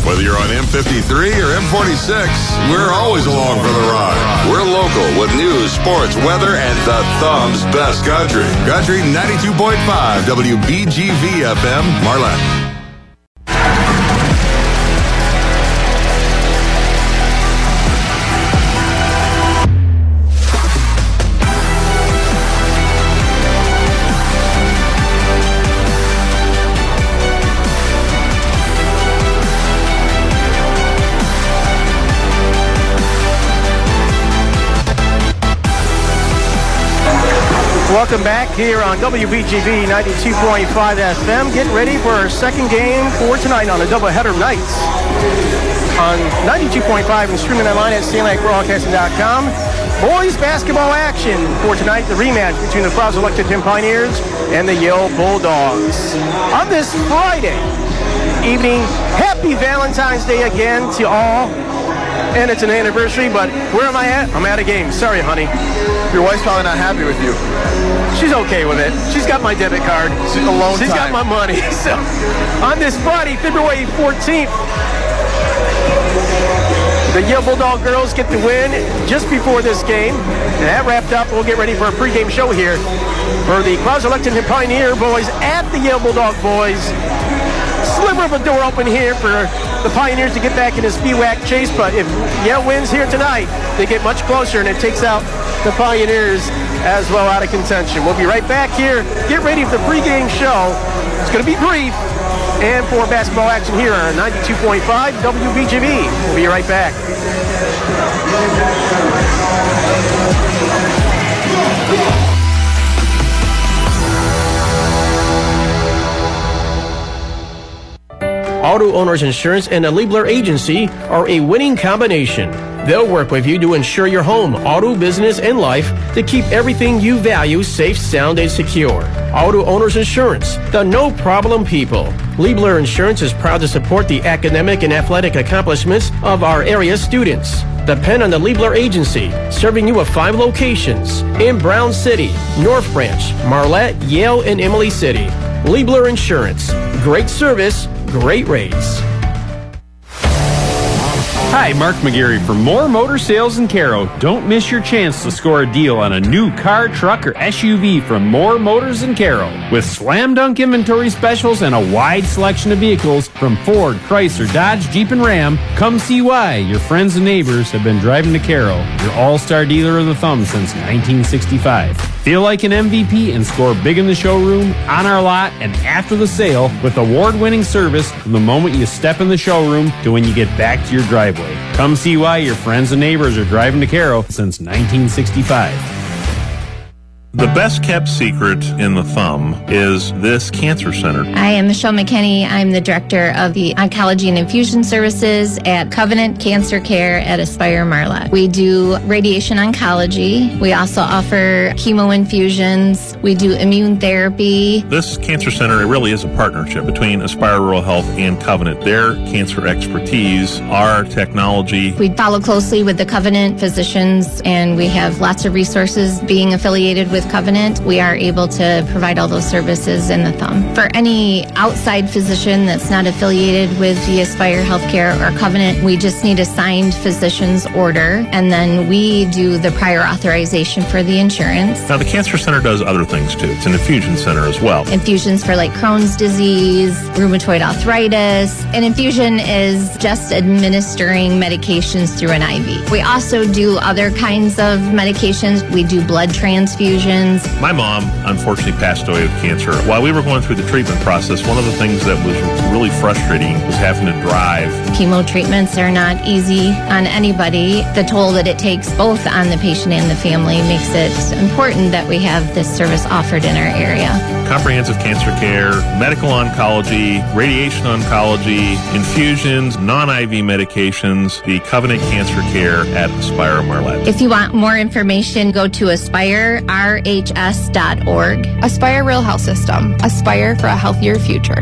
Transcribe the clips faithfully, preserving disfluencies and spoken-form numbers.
Whether you're on M fifty-three or M forty-six, we're always along for the ride. We're local with news, sports, weather, and the Thumb's best country. Country ninety-two point five W B G V F M, Marlette. Welcome back here on W B G V ninety-two point five F M. Getting ready for our second game for tonight on a doubleheader night on ninety-two point five and streaming online at C N I Broadcasting dot com. Boys basketball action for tonight, the rematch between the Croswell Lexington Pioneers and the Yale Bulldogs. On this Friday evening, happy Valentine's Day again to all. And it's an anniversary, but where am I at? I'm at a game. Sorry, honey. Your wife's probably not happy with you. She's okay with it. She's got my debit card. She's alone She's time. got my money. So, on this Friday, February fourteenth, the Yale Bulldog girls get the win just before this game. And that wrapped up. We'll get ready for a pregame show here for the Croswell Lexington Pioneer boys at the Yale Bulldog boys. Sliver of a door open here for the Pioneers to get back in this B WAC chase, but if Yale wins here tonight, they get much closer, and it takes out the Pioneers as well out of contention. We'll be right back here. Get ready for the pregame show. It's going to be brief, and for basketball action here on ninety-two point five W B G V. We'll be right back. Auto Owners Insurance and the Liebler Agency are a winning combination. They'll work with you to insure your home, auto, business, and life to keep everything you value safe, sound, and secure. Auto Owners Insurance, the no-problem people. Liebler Insurance is proud to support the academic and athletic accomplishments of our area students. Depend on the Liebler Agency, serving you with five locations in Brown City, North Branch, Marlette, Yale, and Emily City. Liebler Insurance, great service, great rates. Hi, Mark McGarry for More Motor Sales in Caro. Don't miss your chance to score a deal on a new car, truck, or S U V from More Motors in Caro. With slam dunk inventory specials and a wide selection of vehicles from Ford, Chrysler, Dodge, Jeep, and Ram, come see why your friends and neighbors have been driving to Caro, your all-star dealer of the thumb since nineteen sixty-five. Feel like an M V P and score big in the showroom, on our lot, and after the sale with award-winning service from the moment you step in the showroom to when you get back to your driveway. Come see why your friends and neighbors are driving to Caro since nineteen sixty-five. The best kept secret in the thumb is this cancer center. I am Michelle McKinney. I'm the director of the Oncology and Infusion Services at Covenant Cancer Care at Aspire Marlette. We do radiation oncology. We also offer chemo infusions. We do immune therapy. This cancer center, it really is a partnership between Aspire Rural Health and Covenant. Their cancer expertise, our technology. We follow closely with the Covenant physicians, and we have lots of resources. Being affiliated with Covenant, we are able to provide all those services in the thumb. For any outside physician that's not affiliated with the Aspire Healthcare or Covenant, we just need a signed physician's order, and then we do the prior authorization for the insurance. Now, the cancer center does other things too. It's an infusion center as well. Infusions for like Crohn's disease, rheumatoid arthritis. An infusion is just administering medications through an I V. We also do other kinds of medications. We do blood transfusions. My mom, unfortunately, passed away with cancer. While we were going through the treatment process, one of the things that was really frustrating was having to drive. Chemo treatments are not easy on anybody. The toll that it takes both on the patient and the family makes it important that we have this service offered in our area. Comprehensive cancer care, medical oncology, radiation oncology, infusions, non-I V medications, the Covenant Cancer Care at Aspire Marlette. If you want more information, go to Aspire R H S dot org. Aspire Rural Health System. Aspire for a healthier future.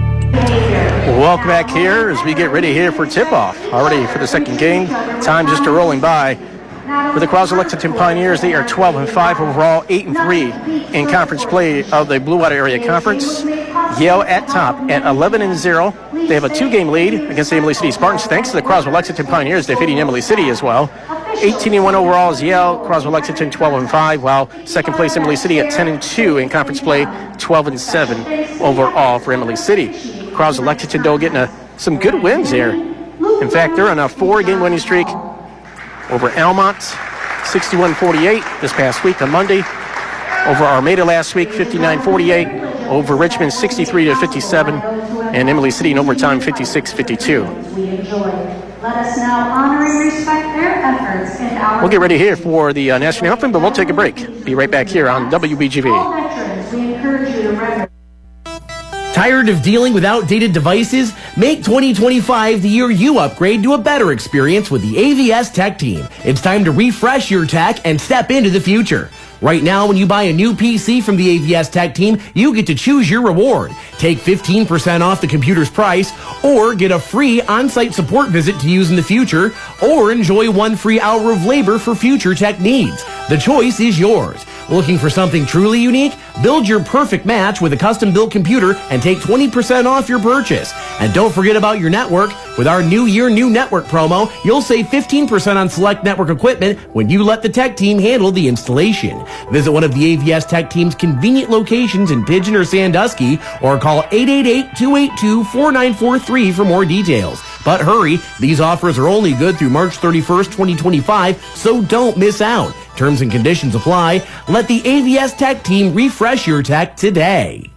Welcome back here as we get ready here for tip-off. Already for the second game. Time just a rolling by. For the Croswell Lexington Pioneers, they are twelve and five overall, eight and three in conference play of the Blue Water Area Conference. Yale at top at eleven and zero. They have a two-game lead against the Emily City Spartans, thanks to the Croswell-Lexington Pioneers defeating Emily City as well. eighteen and one overall is Yale. Croswell-Lexington twelve and five, while second place Emily City at ten and two in conference play, twelve and seven overall for Emily City. Croswell-Lexington, though, getting a, some good wins there. In fact, they're on a four-game winning streak over Almont, sixty-one forty-eight this past week on Monday. Over Armada last week, fifty-nine forty-eight. Over Richmond, sixty-three to fifty-seven. And Emily City in overtime, fifty-six fifty-two. Let us now honor and respect their efforts in our... We'll get ready here for the uh, national anthem, but we'll take a break. Be right back here on W B G V. All veterans, we encourage you to recognize... Tired of dealing with outdated devices? Make twenty twenty-five the year you upgrade to a better experience with the A V S Tech Team. It's time to refresh your tech and step into the future. Right now, when you buy a new P C from the A V S Tech Team, you get to choose your reward. Take fifteen percent off the computer's price, or get a free on-site support visit to use in the future, or enjoy one free hour of labor for future tech needs. The choice is yours. Looking for something truly unique? Build your perfect match with a custom-built computer and take twenty percent off your purchase. And don't forget about your network. With our New Year, New Network promo, you'll save fifteen percent on select network equipment when you let the Tech Team handle the installation. Visit one of the A V S Tech Team's convenient locations in Pigeon or Sandusky, or call eight eight eight, two eight two, four nine four three for more details. But hurry, these offers are only good through March thirty-first, twenty twenty-five, so don't miss out. Terms and conditions apply. Let the A V S Tech Team refresh your tech today.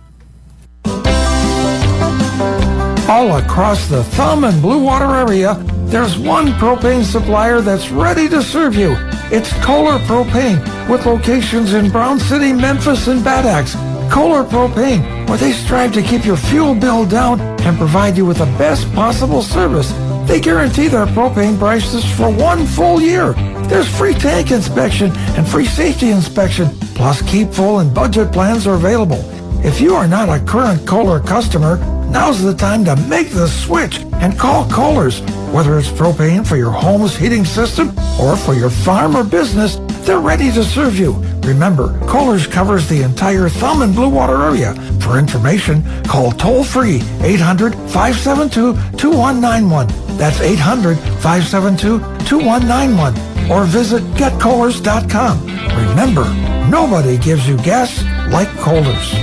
All across the Thumb and Blue Water area, there's one propane supplier that's ready to serve you. It's Kohler Propane, with locations in Brown City, Memphis, and Bad Axe. Kohler Propane, where they strive to keep your fuel bill down and provide you with the best possible service. They guarantee their propane prices for one full year. There's free tank inspection and free safety inspection, plus keep full and budget plans are available. If you are not a current Kohler customer, now's the time to make the switch and call Kohler's. Whether it's propane for your home's heating system or for your farm or business, they're ready to serve you. Remember, Kohler's covers the entire Thumb and Blue Water area. For information, call toll-free eight hundred, five seven two, two one nine one. That's eight hundred, five seven two, two one nine one. Or visit get kohlers dot com. Remember, nobody gives you gas like Kohler's.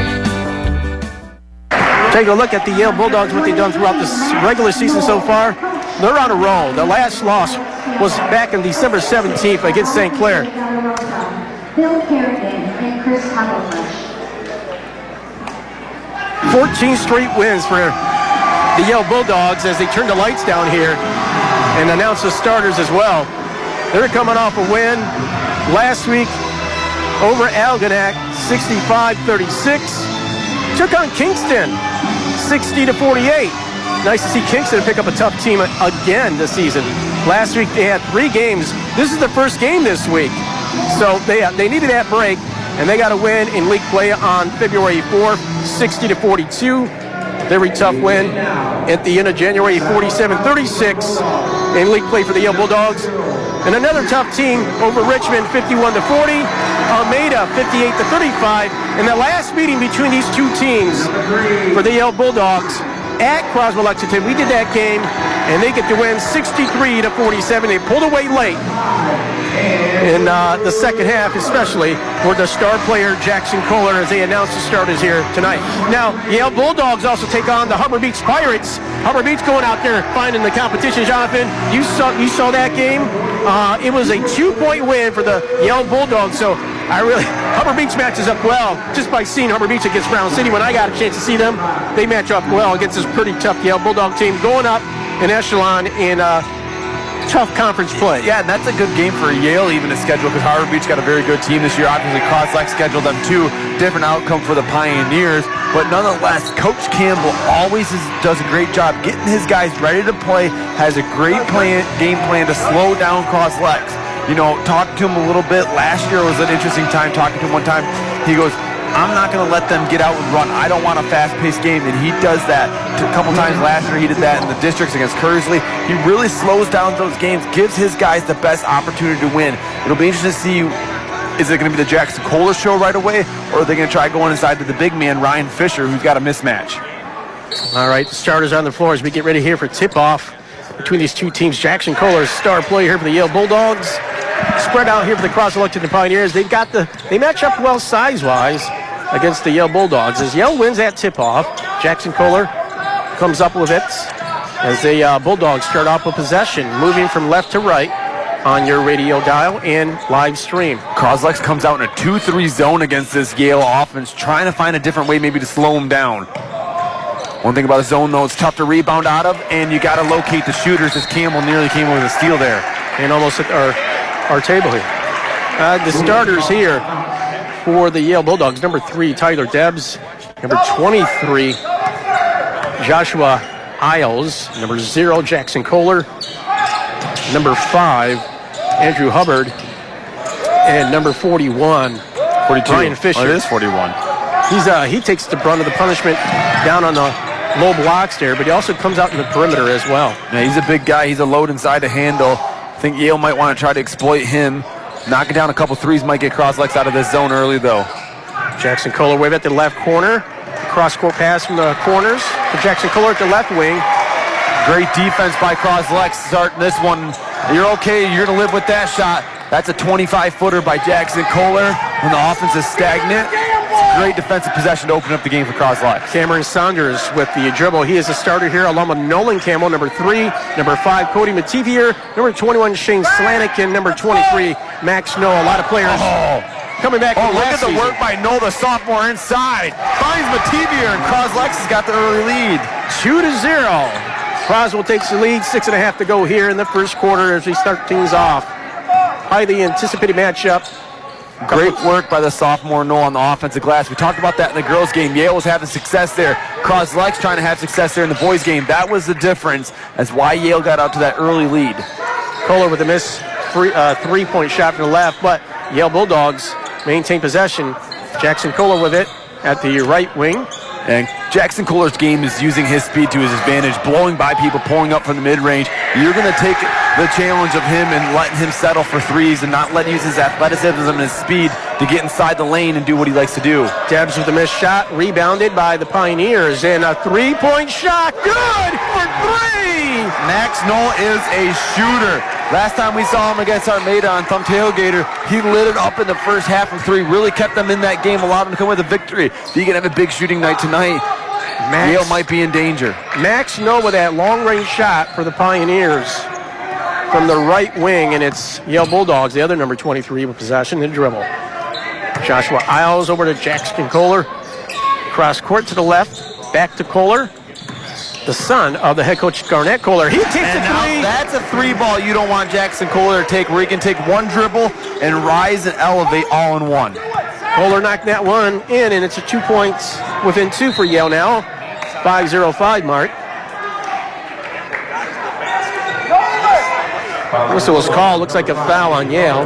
Take a look at the Yale Bulldogs, what they've done throughout this regular season so far. They're on a roll. The last loss was back on December seventeenth against Saint Clair. Bill Carrigan and Chris Huddleford. fourteen straight wins for the Yale Bulldogs as they turn the lights down here and announce the starters as well. They're coming off a win last week over Algonac, sixty-five thirty-six. Took on Kingston, sixty to forty-eight. Nice to see Kingston pick up a tough team again this season. Last week they had three games. This is the first game this week. So they they needed that break, and they got a win in league play on February fourth, sixty to forty-two. Very tough win at the end of January, forty-seven thirty-six in league play for the Yale Bulldogs. And another tough team over Richmond, fifty-one to forty. Armada, fifty-eight to thirty-five. And the last meeting between these two teams for the Yale Bulldogs at Croswell-Lexington, we did that game, and they get to win sixty-three to forty-seven. They pulled away late in uh, the second half, especially for the star player Jackson Kohler, as they announced the starters here tonight. Now, Yale Bulldogs also take on the Harbor Beach Pirates. Harbor Beach going out there finding the competition. Jonathan, you saw you saw that game. Uh, it was a two-point win for the Yale Bulldogs. So I really Harbor Beach matches up well just by seeing Harbor Beach against Brown City. When I got a chance to see them, they match up well against this pretty tough Yale Bulldog team going up in echelon in uh, tough conference play. Yeah, and that's a good game for Yale even to schedule, because Harbor Beach got a very good team this year. Obviously, Croslex scheduled them too. Different outcome for the Pioneers, but nonetheless, Coach Campbell always is, does a great job getting his guys ready to play, has a great plan, game plan to slow down Croslex. You know, talked to him a little bit. Last year was an interesting time talking to him one time. He goes, I'm not going to let them get out and run. I don't want a fast-paced game, and he does that. A couple times last year, he did that in the districts against Kersley. He really slows down those games, gives his guys the best opportunity to win. It'll be interesting to see is it going to be the Jackson Kohler show right away, or are they going to try going inside to the big man, Ryan Fisher, who's got a mismatch? All right, starters on the floor as we get ready here for tip-off between these two teams. Jackson Kohler, star player here for the Yale Bulldogs. Spread out here for the Cross-Elected Pioneers. They've got the, they match up well size-wise against the Yale Bulldogs. As Yale wins that tip-off, Jackson Kohler comes up with it as the uh, Bulldogs start off with possession, moving from left to right on your radio dial and live stream. Croslex comes out in a two three zone against this Yale offense, trying to find a different way maybe to slow them down. One thing about the zone, though, it's tough to rebound out of, and you got to locate the shooters, as Campbell nearly came with a steal there. And almost at our, our table here. Uh, the starters here for the Yale Bulldogs, number three, Tyler Debs. Number twenty-three, Joshua Isles. Number zero, Jackson Kohler. Number five, Andrew Hubbard. And number forty-one, forty-two. Ryan Fisher. Oh, it is forty-one. He's, uh, he takes the brunt of the punishment down on the low blocks there, but he also comes out in the perimeter as well. Yeah, he's a big guy. He's a load inside to handle. I think Yale might want to try to exploit him. Knocking down a couple threes might get Croslex out of this zone early, though. Jackson Kohler wave at the left corner. Cross-court pass from the corners for Jackson Kohler at the left wing. Great defense by Croslex starting this one. You're okay. You're going to live with that shot. That's a twenty-five footer by Jackson Kohler when the offense is stagnant. Great defensive possession to open up the game for Croslex. Cameron Saunders with the dribble. He is a starter here, along with Nolan Campbell, number three. Number five, Cody Mativier. Number twenty-one, Shane Slanik. And number twenty-three, Max Noel. A lot of players oh. coming back. Oh, look at the season. work by Noel, the sophomore inside. Finds Mativier, and Croslex has got the early lead. Two to zero. Croswell takes the lead. Six and a half to go here in the first quarter as we start things off. Highly anticipated matchup. Great work by the sophomore Noel on the offensive glass. We talked about that in the girls' game. Yale was having success there. Croslex trying to have success there in the boys' game. That was the difference as why Yale got out to that early lead. Kohler with a miss three, uh, three-point shot from the left, but Yale Bulldogs maintain possession. Jackson Kohler with it at the right wing. And Jackson Kohler's game is using his speed to his advantage, blowing by people, pulling up from the mid-range. You're going to take the challenge of him and letting him settle for threes and not letting use his athleticism and his speed to get inside the lane and do what he likes to do. Debs with a missed shot, rebounded by the Pioneers, and a three-point shot. Good for three! Max Noel is a shooter. Last time we saw him against Armada on Thumb Tailgater, he lit it up in the first half from three, really kept them in that game, allowed them to come with a victory. If he can have a big shooting night tonight, Max, Yale might be in danger. Max Noel with that long-range shot for the Pioneers from the right wing, and it's Yale Bulldogs, the other number twenty-three with possession and dribble. Joshua Isles over to Jackson Kohler. Cross court to the left, back to Kohler. The son of the head coach, Garnett Kohler. He takes and a now three. That's a three ball you don't want Jackson Kohler to take, where he can take one dribble and rise and elevate all in one. Kohler knocked that one in, and it's a two points within two for Yale now. five oh five mark. Whistle was called. Looks like a foul on Yale.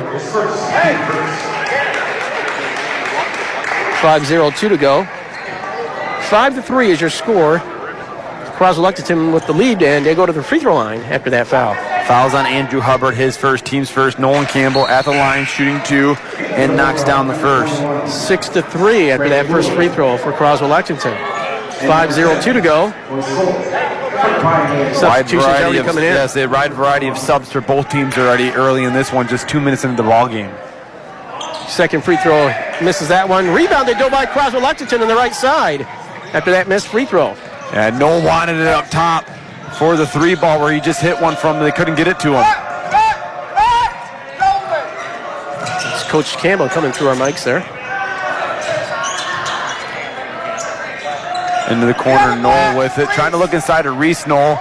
five oh two to go. five to three is your score. Croswell-Lexington with the lead, and they go to the free throw line after that foul. Fouls on Andrew Hubbard, his first, team's first. Nolan Campbell at the line, shooting two, and knocks down the first. Six to three after that first free throw for Croswell-Lexington. five oh two to go. Substitutions already of, coming in. Yes, a wide variety of subs for both teams already early in this one, just two minutes into the ball game. Second free throw, misses that one. Rebounded, though, by Croswell-Lexington on the right side after that missed free throw. And Noel wanted it up top for the three ball where he just hit one from, they couldn't get it to him. It's Coach Campbell coming through our mics there. Into the corner, Noel with it, trying to look inside to Reese Noel.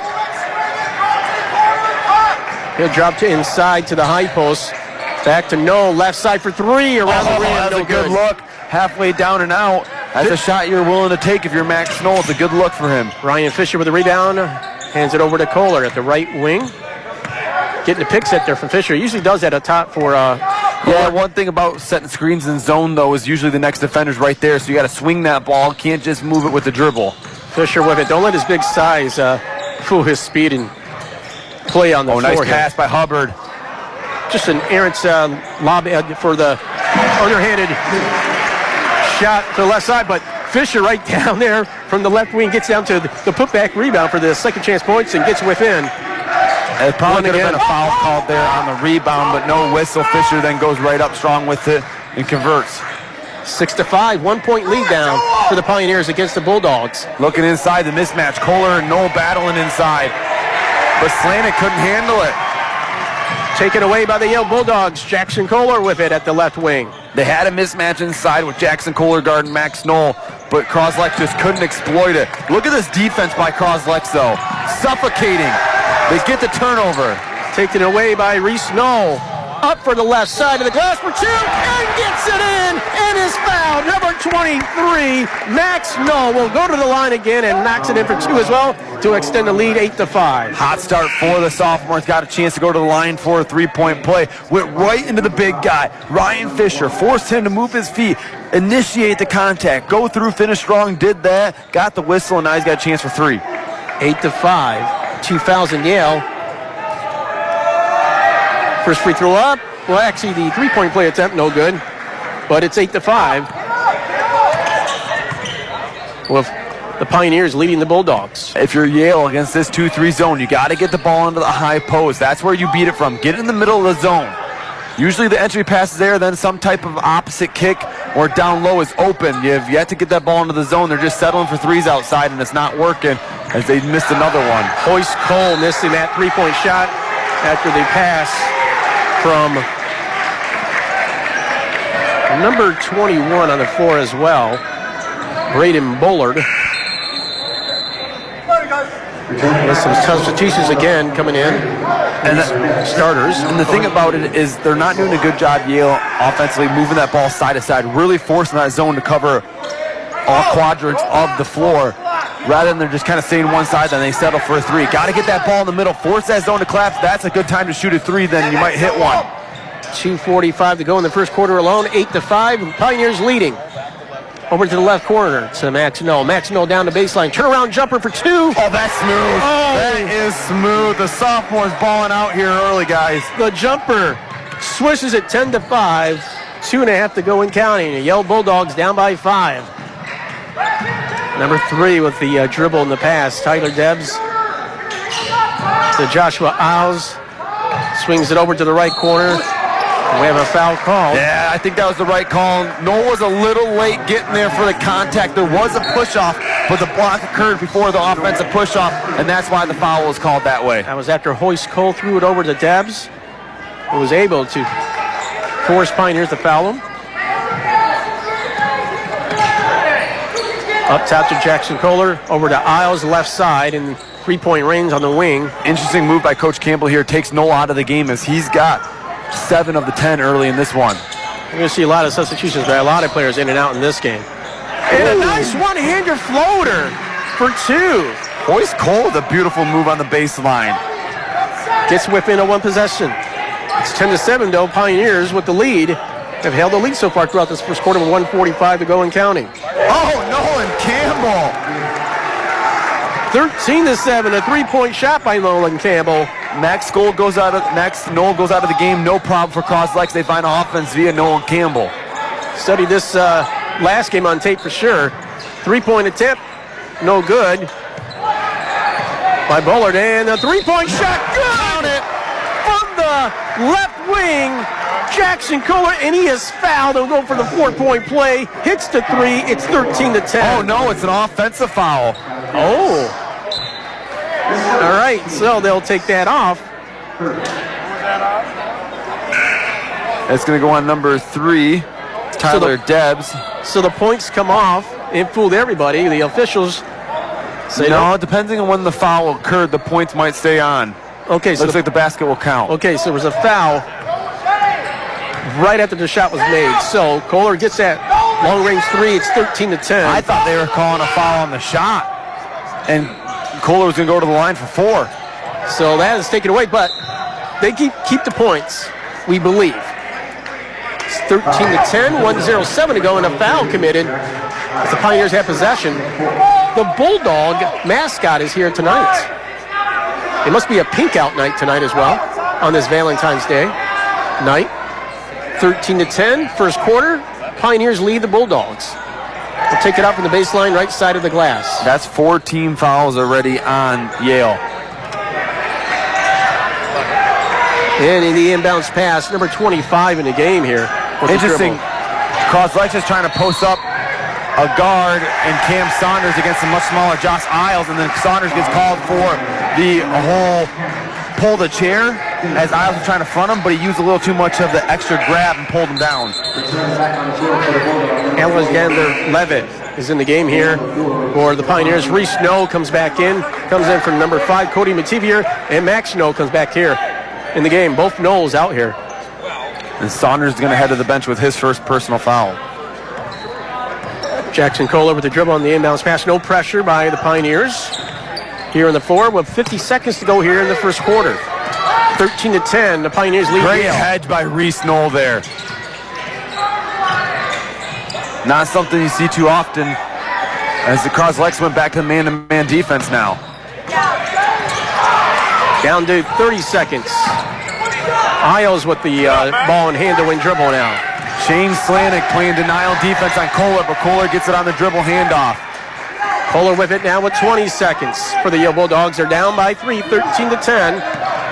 He'll drop to inside to the high post. Back to Noel, left side for three, around oh, the rim. That's no a good, good look. Halfway down and out. That's a shot you're willing to take if you're Max Noel. It's a good look for him. Ryan Fisher with the rebound. Hands it over to Kohler at the right wing. Getting the pick set there from Fisher. He usually does that up top for uh, Yeah, one thing about setting screens in zone, though, is usually the next defender's right there, so you got to swing that ball. Can't just move it with the dribble. Fisher with it. Don't let his big size uh, fool his speed and play on the oh, floor. Nice here. pass by Hubbard. Just an errant uh, lob for the underhanded shot to the left side, but Fisher right down there from the left wing gets down to the putback rebound for the second chance points and gets within. It probably could have been a foul called there on the rebound, but no whistle. Fisher then goes right up strong with it and converts. Six to five, one point lead down for the Pioneers against the Bulldogs. Looking inside the mismatch. Kohler and Noel battling inside, but Slanik couldn't handle it. Taken away by the Yale Bulldogs. Jackson Kohler with it at the left wing. They had a mismatch inside with Jackson Kohler guarding Max Knoll, but Croslex just couldn't exploit it. Look at this defense by Croslex, though. Suffocating. They get the turnover. Taken away by Reese Knoll. Up for the left side of the glass for two, and gets it in, and is fouled. Number twenty-three, Max Knoll, will go to the line again and knocks it in for two as well to extend the lead eight to five. Hot start for the sophomores. Got a chance to go to the line for a three-point play. Went right into the big guy, Ryan Fisher. Forced him to move his feet, initiate the contact, go through, finish strong, did that, got the whistle, and now he's got a chance for three. Eight to five, two fouls in Yale. First free throw up. Well, actually, the three-point play attempt, no good. But it's eight to five. With the Pioneers leading the Bulldogs. If you're Yale against this two three zone, you got to get the ball into the high post. That's where you beat it from. Get it in the middle of the zone. Usually the entry pass is there, then some type of opposite kick or down low is open. You have yet to get that ball into the zone. They're just settling for threes outside, and it's not working as they missed another one. Hoist Cole missing that three-point shot after the pass from number twenty-one on the floor as well, Braden Bullard. With some substitutions again coming in, and the, starters. And the thing about it is they're not doing a good job, Yale, offensively, moving that ball side to side, really forcing that zone to cover all quadrants of the floor, rather than they're just kind of staying one side, then they settle for a three. Got to get that ball in the middle, force that zone to collapse. That's a good time to shoot a three, then you might hit one. two forty-five to go in the first quarter alone, eight to five, Pioneers leading. Over to the left corner to Max Knoll. Max Knoll down the baseline, turnaround jumper for two. Oh, that's smooth. Oh. That is smooth. The sophomore's balling out here early, guys. The jumper swishes it ten to five, two and a half to go and counting. The Yale Bulldogs down by five. Number three with the uh, dribble in the pass, Tyler Debs to Joshua Isles. Swings it over to the right corner. We have a foul call. Yeah, I think that was the right call. Noel was a little late getting there for the contact. There was a push-off, but the block occurred before the offensive push-off, and that's why the foul was called that way. That was after Hoist Cole threw it over to Debs, who was able to force Pioneers to foul him. Up top to Jackson Kohler, over to Isles, left side, and three-point range on the wing. Interesting move by Coach Campbell here. Takes Noel out of the game as he's got seven of the ten early in this one. You're going to see a lot of substitutions by a lot of players in and out in this game. And a nice one-hander floater for two. Hoist Cole with a beautiful move on the baseline. Gets within a one possession. It's ten to seven, though. Pioneers with the lead have held the lead so far throughout this first quarter with one forty-five to go and counting. Oh, Nolan Campbell. thirteen to seven, a three-point shot by Nolan Campbell. Max Gold goes out of Max Noel goes out of the game. No problem for Croslex. They find offense via Nolan Campbell. Studied this uh, last game on tape for sure. Three-point attempt, no good by Bullard, and a three-point shot, good from the left wing. Jackson Kohler, and he is fouled. He'll go for the four-point play. Hits the three. It's thirteen to ten. Oh no, it's an offensive foul. Oh. All right, so they'll take that off. It's going to go on number three, Tyler so the, Debs. So the points come off and fooled everybody. The officials say no. Depending on when the foul occurred, the points might stay on. Okay, so looks the, like the basket will count. Okay, so there was a foul right after the shot was made. So Kohler gets that long-range three. It's thirteen to ten. I thought they were calling a foul on the shot, and Kohler was going to go to the line for four. So that is taken away, but they keep keep the points, we believe. It's thirteen to ten, one oh seven to go, and a foul committed as the Pioneers have possession. The Bulldog mascot is here tonight. It must be a pink out night tonight as well on this Valentine's Day night thirteen to ten, first quarter. Pioneers lead the Bulldogs. We'll take it out from the baseline, right side of the glass. That's four team fouls already on Yale. And in the inbounds pass, number twenty-five in the game here. Interesting. Croslex is trying to post up a guard and Cam Saunders against a much smaller Josh Isles, and then Saunders gets called for the whole pull the chair as Isles was trying to front him, but he used a little too much of the extra grab and pulled him down. Alexander Levitt is in the game here for the Pioneers. Reese Snow comes back in, comes in from number five, Cody Mativier, and Max Snow comes back here in the game. Both Knowles out here. And Saunders is going to head to the bench with his first personal foul. Jackson Kohler with the dribble on the inbounds pass. No pressure by the Pioneers here in the four with fifty seconds to go here in the first quarter. thirteen to ten, the Pioneers lead. Great Yale. hedge by Reese Knoll there. Not something you see too often as the Croslex went back to man-to-man defense now. Down to thirty seconds. Isles with the uh, ball in hand to win dribble now. Shane Slanik playing denial defense on Kohler, but Kohler gets it on the dribble handoff. Kohler with it now with twenty seconds for the Yale Bulldogs. They're down by three, thirteen to ten.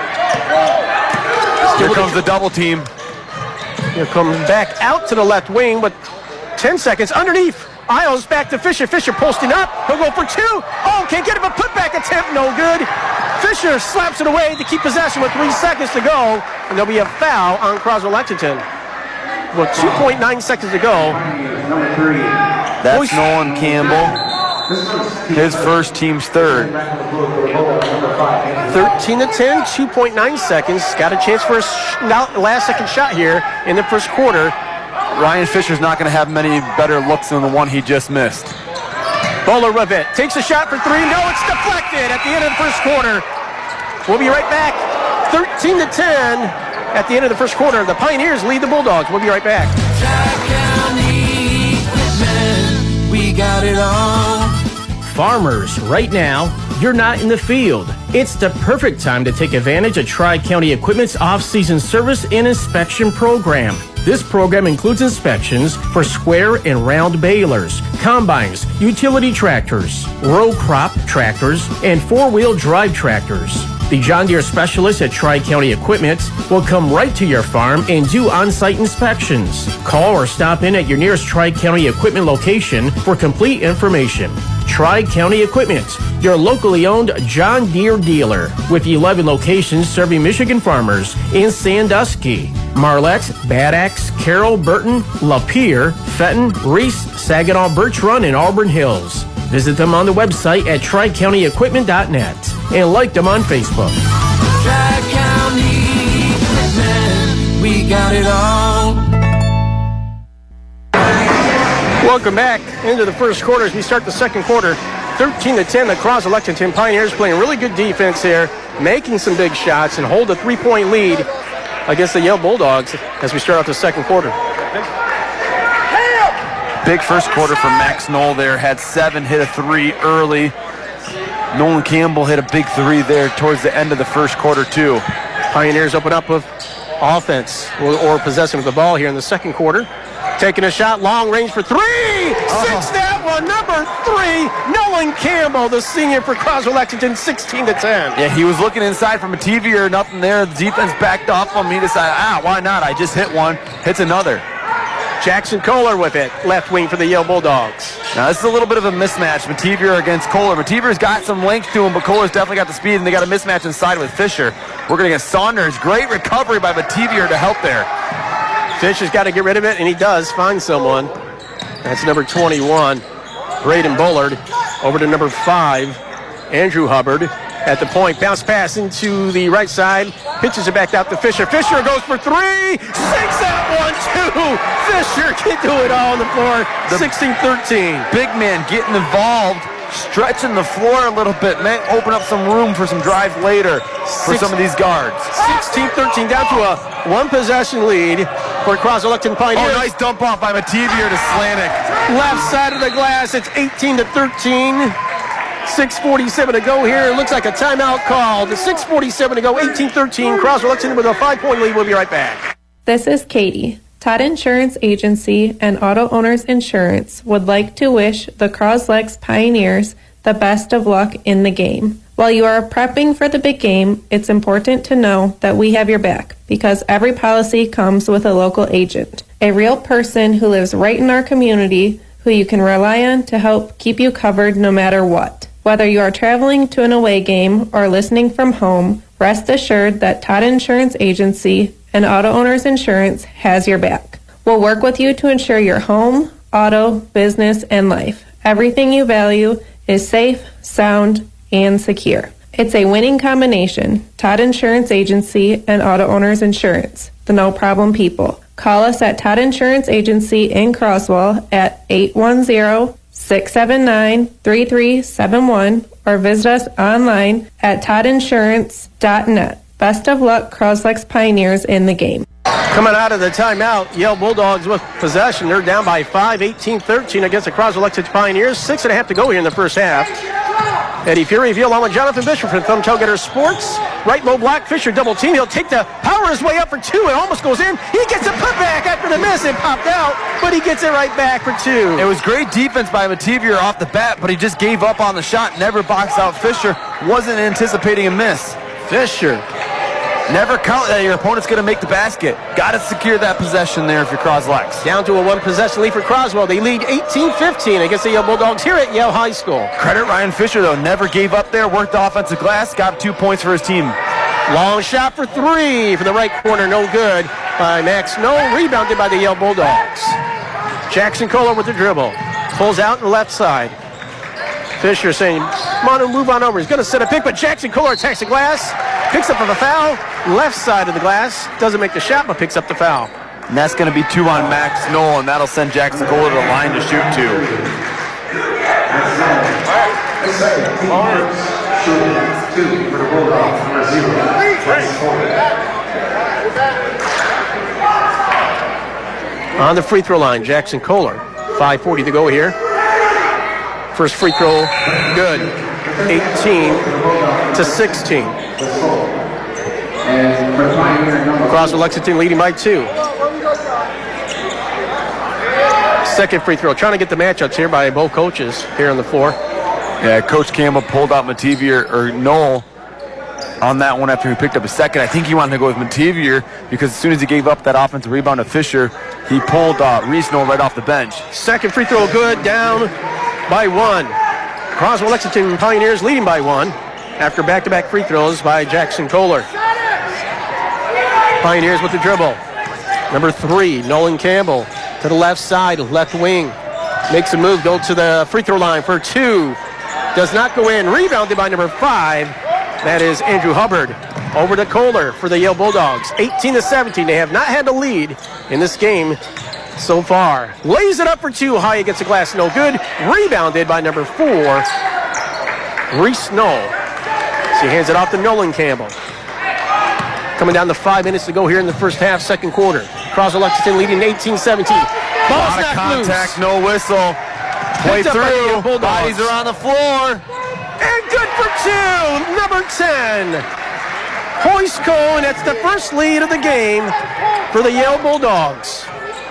Here comes the double team. Here comes back out to the left wing, but ten seconds underneath. Isles back to Fisher. Fisher posting up. He'll go for two. Oh, can't get him a putback attempt. No good. Fisher slaps it away to keep possession with three seconds to go, and there'll be a foul on Croswell Lexington. Well, two point nine seconds to go. That's Boy. Nolan Campbell. His first, team's third. thirteen to ten, two point nine seconds. Got a chance for a sh- last second shot here in the first quarter. Ryan Fisher's not going to have many better looks than the one he just missed. Bowler Rivet takes a shot for three. No, it's deflected at the end of the first quarter. We'll be right back. thirteen to ten at the end of the first quarter. The Pioneers lead the Bulldogs. We'll be right back. We got it all. Farmers, right now, you're not in the field. It's the perfect time to take advantage of Tri-County Equipment's off-season service and inspection program. This program includes inspections for square and round balers, combines, utility tractors, row crop tractors, and four-wheel drive tractors. The John Deere specialists at Tri-County Equipment will come right to your farm and do on-site inspections. Call or stop in at your nearest Tri-County Equipment location for complete information. Tri-County Equipment, your locally owned John Deere dealer, with eleven locations serving Michigan farmers in Sandusky, Marlette, Bad Axe, Carroll, Burton, Lapeer, Fenton, Reese, Saginaw, Birch Run, and Auburn Hills. Visit them on the website at tri county equipment dot net and like them on Facebook. Tri-County Equipment, we got it all. Welcome back into the first quarter as we start the second quarter. thirteen to ten, the Croswell Lexington Pioneers playing really good defense here, making some big shots, and hold a three-point lead against the Yale Bulldogs as we start off the second quarter. Big first quarter for Max Knoll there. Had seven, hit a three early. Nolan Campbell hit a big three there towards the end of the first quarter, too. Pioneers open up with offense or, or possession of the ball here in the second quarter. Taking a shot, long range for three. Oh. Six that one, number three, Nolan Campbell, the senior for Croswell Lexington, sixteen to ten. Yeah, he was looking inside from a T V or nothing there. The defense backed off on me. Decided, ah, why not? I just hit one. Hits another. Jackson Kohler with it, left wing for the Yale Bulldogs. Now, this is a little bit of a mismatch, Mativier against Kohler. Matevier's got some length to him, but Kohler's definitely got the speed, and they got a mismatch inside with Fisher. We're going to get Saunders. Great recovery by Mativier to help there. Fisher's got to get rid of it, and he does find someone. That's number twenty-one, Braden Bullard. Over to number five, Andrew Hubbard. At the point, bounce pass into the right side, pitches it back out to Fisher. Fisher goes for three, sinks that one, two. Fisher can do it all on the floor, sixteen thirteen. Big man getting involved, stretching the floor a little bit, man, open up some room for some drives later for Six, some of these guards. sixteen thirteen, down to a one-possession lead for Croswell Lexington Pioneers. Oh, nice dump off by Mativier to Slanik. Left side of the glass, it's eighteen to thirteen. six forty-seven to go here. It looks like a timeout called. six forty-seven to go, eighteen thirteen. Croswell Lexington with a five-point lead. We'll be right back. This is Katie. Todd Insurance Agency and Auto Owners Insurance would like to wish the Croslex Pioneers the best of luck in the game. While you are prepping for the big game, it's important to know that we have your back because every policy comes with a local agent, a real person who lives right in our community who you can rely on to help keep you covered no matter what. Whether you are traveling to an away game or listening from home, rest assured that Todd Insurance Agency and Auto Owners Insurance has your back. We'll work with you to ensure your home, auto, business, and life. Everything you value is safe, sound, and secure. It's a winning combination. Todd Insurance Agency and Auto Owners Insurance, the no problem people. Call us at Todd Insurance Agency in Croswell at eight one zero, six seven nine, three three seven one or visit us online at todd insurance dot net. Best of luck, Croslex Pioneers in the game. Coming out of the timeout, Yale Bulldogs with possession. They're down by five, eighteen thirteen against the Croswell Lexington Pioneers. Six and a half to go here in the first half. Eddie Fury, Veal along with Jonathan Bishop from Thumb Tailgater Sports. Right low block, Fisher double team. He'll take the power his way up for two. It almost goes in. He gets a putback after the miss. It popped out, but he gets it right back for two. It was great defense by Mativier off the bat, but he just gave up on the shot. Never boxed out Fisher. Wasn't anticipating a miss. Fisher. Never count that your opponent's going to make the basket. Got to secure that possession there if you're Croslex. Down to a one-possession lead for Croswell. They lead eighteen fifteen against the Yale Bulldogs here at Yale High School. Credit Ryan Fisher, though. Never gave up there. Worked the offensive glass. Got two points for his team. Long shot for three for the right corner. No good by Max No. Rebounded by the Yale Bulldogs. Jackson Kohler with the dribble. Pulls out on the left side. Fisher saying, come on and move on over. He's going to set a pick, but Jackson Kohler attacks the glass. Picks up on the foul. Left side of the glass. Doesn't make the shot, but picks up the foul. And that's going to be two on Max Knoll, and that'll send Jackson Kohler to the line to shoot two. On the free throw line, Jackson Kohler. five forty to go here. First free throw, good. eighteen to sixteen. Croswell Lexington leading by two. Second free throw. Trying to get the matchups here by both coaches here on the floor. Yeah, Coach Campbell pulled out Mativier or Knoll on that one after he picked up a second. I think he wanted to go with Mativier because as soon as he gave up that offensive rebound to Fisher, he pulled uh, Reese Knoll right off the bench. Second free throw good, down by one. Croswell Lexington Pioneers leading by one after back-to-back free throws by Jackson Kohler. Pioneers with the dribble. Number three, Nolan Campbell to the left side, left wing. Makes a move, go to the free throw line for two. Does not go in. Rebounded by number five. That is Andrew Hubbard. Over to Kohler for the Yale Bulldogs. eighteen to seventeen. They have not had the lead in this game so far. Lays it up for two. High against the glass. No good. Rebounded by number four, Reese Knoll. So he hands it off to Nolan Campbell. Coming down to five minutes to go here in the first half, second quarter. Croswell Lexington leading eighteen seventeen. Ball's not contact, loose. no whistle. Play Picked through. Bodies are on the floor. And good for two. Number ten. Hoist Cone. That's the first lead of the game for the Yale Bulldogs.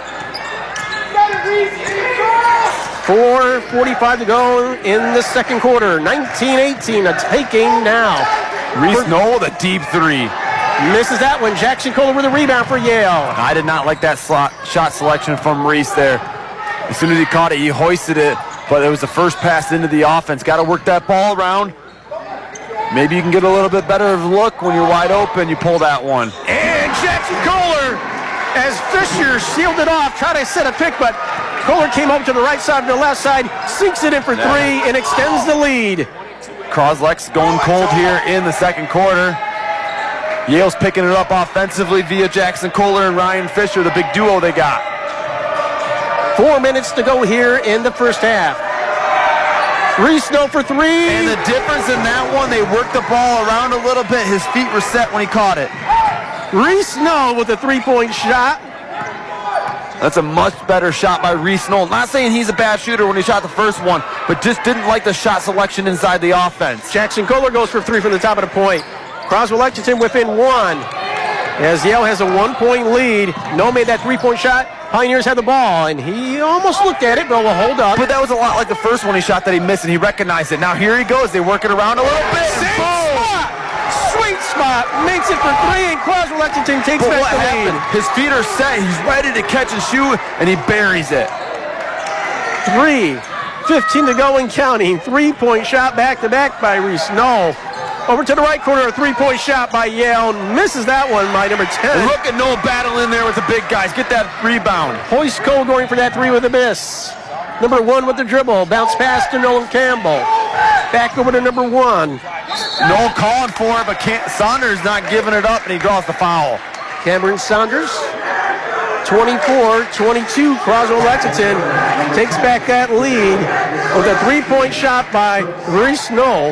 four forty-five to go in the second quarter. nineteen eighteen, a tight game now. Reese Knoll, the deep three. Misses that one. Jackson Kohler with a rebound for Yale. I did not like that slot, shot selection from Reese there. As soon as he caught it, he hoisted it, but it was the first pass into the offense. Got to work that ball around. Maybe you can get a little bit better of a look when you're wide open. You pull that one. And Jackson Kohler, as Fisher shielded off, tried to set a pick, but Kohler came up to the right side and the left side, sinks it in for three, and extends the lead. Croslex going cold here in the second quarter. Yale's picking it up offensively via Jackson Kohler and Ryan Fisher, the big duo they got. Four minutes to go here in the first half. Reese Knoll for three. And the difference in that one, they worked the ball around a little bit. His feet were set when he caught it. Reese Knoll with a three-point shot. That's a much better shot by Reese Knoll. Not saying he's a bad shooter when he shot the first one, but just didn't like the shot selection inside the offense. Jackson Kohler goes for three from the top of the point. Croswell Lexington within one. As Yale has a one-point lead. No made that three-point shot. Pioneers had the ball, and he almost looked at it, but will hold up. But that was a lot like the first one he shot that he missed, and he recognized it. Now here he goes. They work it around a little bit. Same spot. Sweet spot. Makes it for three, and Croswell Lexington takes but back what the happened? lead. His feet are set. He's ready to catch and shoot, and he buries it. Three. fifteen to go and counting. Three-point shot back-to-back by Reese Knoll. Over to the right corner, a three-point shot by Yale. Misses that one by number ten. And look at Knoll battle in there with the big guys. Get that rebound. Hoist Cole going for that three with a miss. Number one with the dribble. Bounce pass to Nolan Campbell. Back over to number one. Knoll calling for it, but can't, Saunders not giving it up, and he draws the foul. Cameron Saunders, twenty-four twenty-two. Croswell Lexington takes back that lead with a three-point shot by Reese Knoll.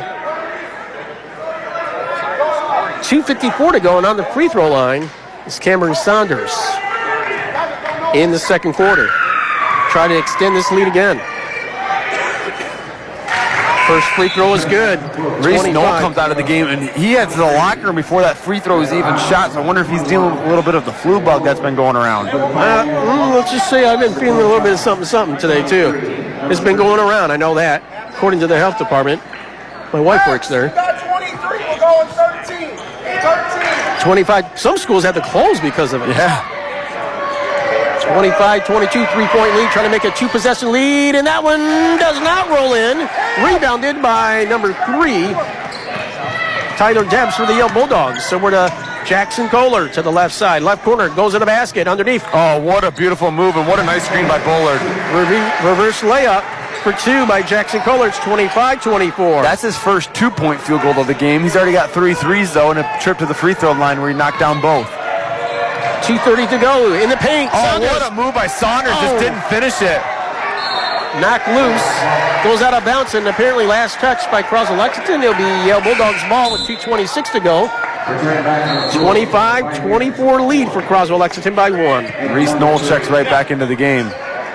two fifty-four to go, and on the free throw line is Cameron Saunders in the second quarter. Try to extend this lead again. First free throw is good. Reese Knoll comes out of the game, and he heads to the locker room before that free throw is even shot, so I wonder if he's dealing with a little bit of the flu bug that's been going around. Uh, mm, let's just say I've been feeling a little bit of something something today, too. It's been going around, I know that, according to the health department. My wife works there. twenty-five. Some schools had to close because of it. Yeah. twenty-five twenty-two, three-point lead, trying to make a two-possession lead, and that one does not roll in. Rebounded by number three, Tyler Debs for the Yale Bulldogs. So we're to Jackson Kohler to the left side. Left corner, goes to the basket, underneath. Oh, what a beautiful move, and what a nice screen by Bullard. Reverse layup for two by Jackson Kohler. It's twenty-five twenty-four. That's his first two-point field goal of the game. He's already got three threes, though, and a trip to the free throw line where he knocked down both. two thirty to go in the paint. Oh, Saunders. what a move by Saunders. Oh. Just didn't finish it. Knocked loose. Goes out of bounds, and apparently last touch by Croswell Lexington. It'll be Yale Bulldogs ball with two twenty-six to go. twenty-five twenty-four lead for Croswell Lexington by one. Reese Knoll checks right back into the game.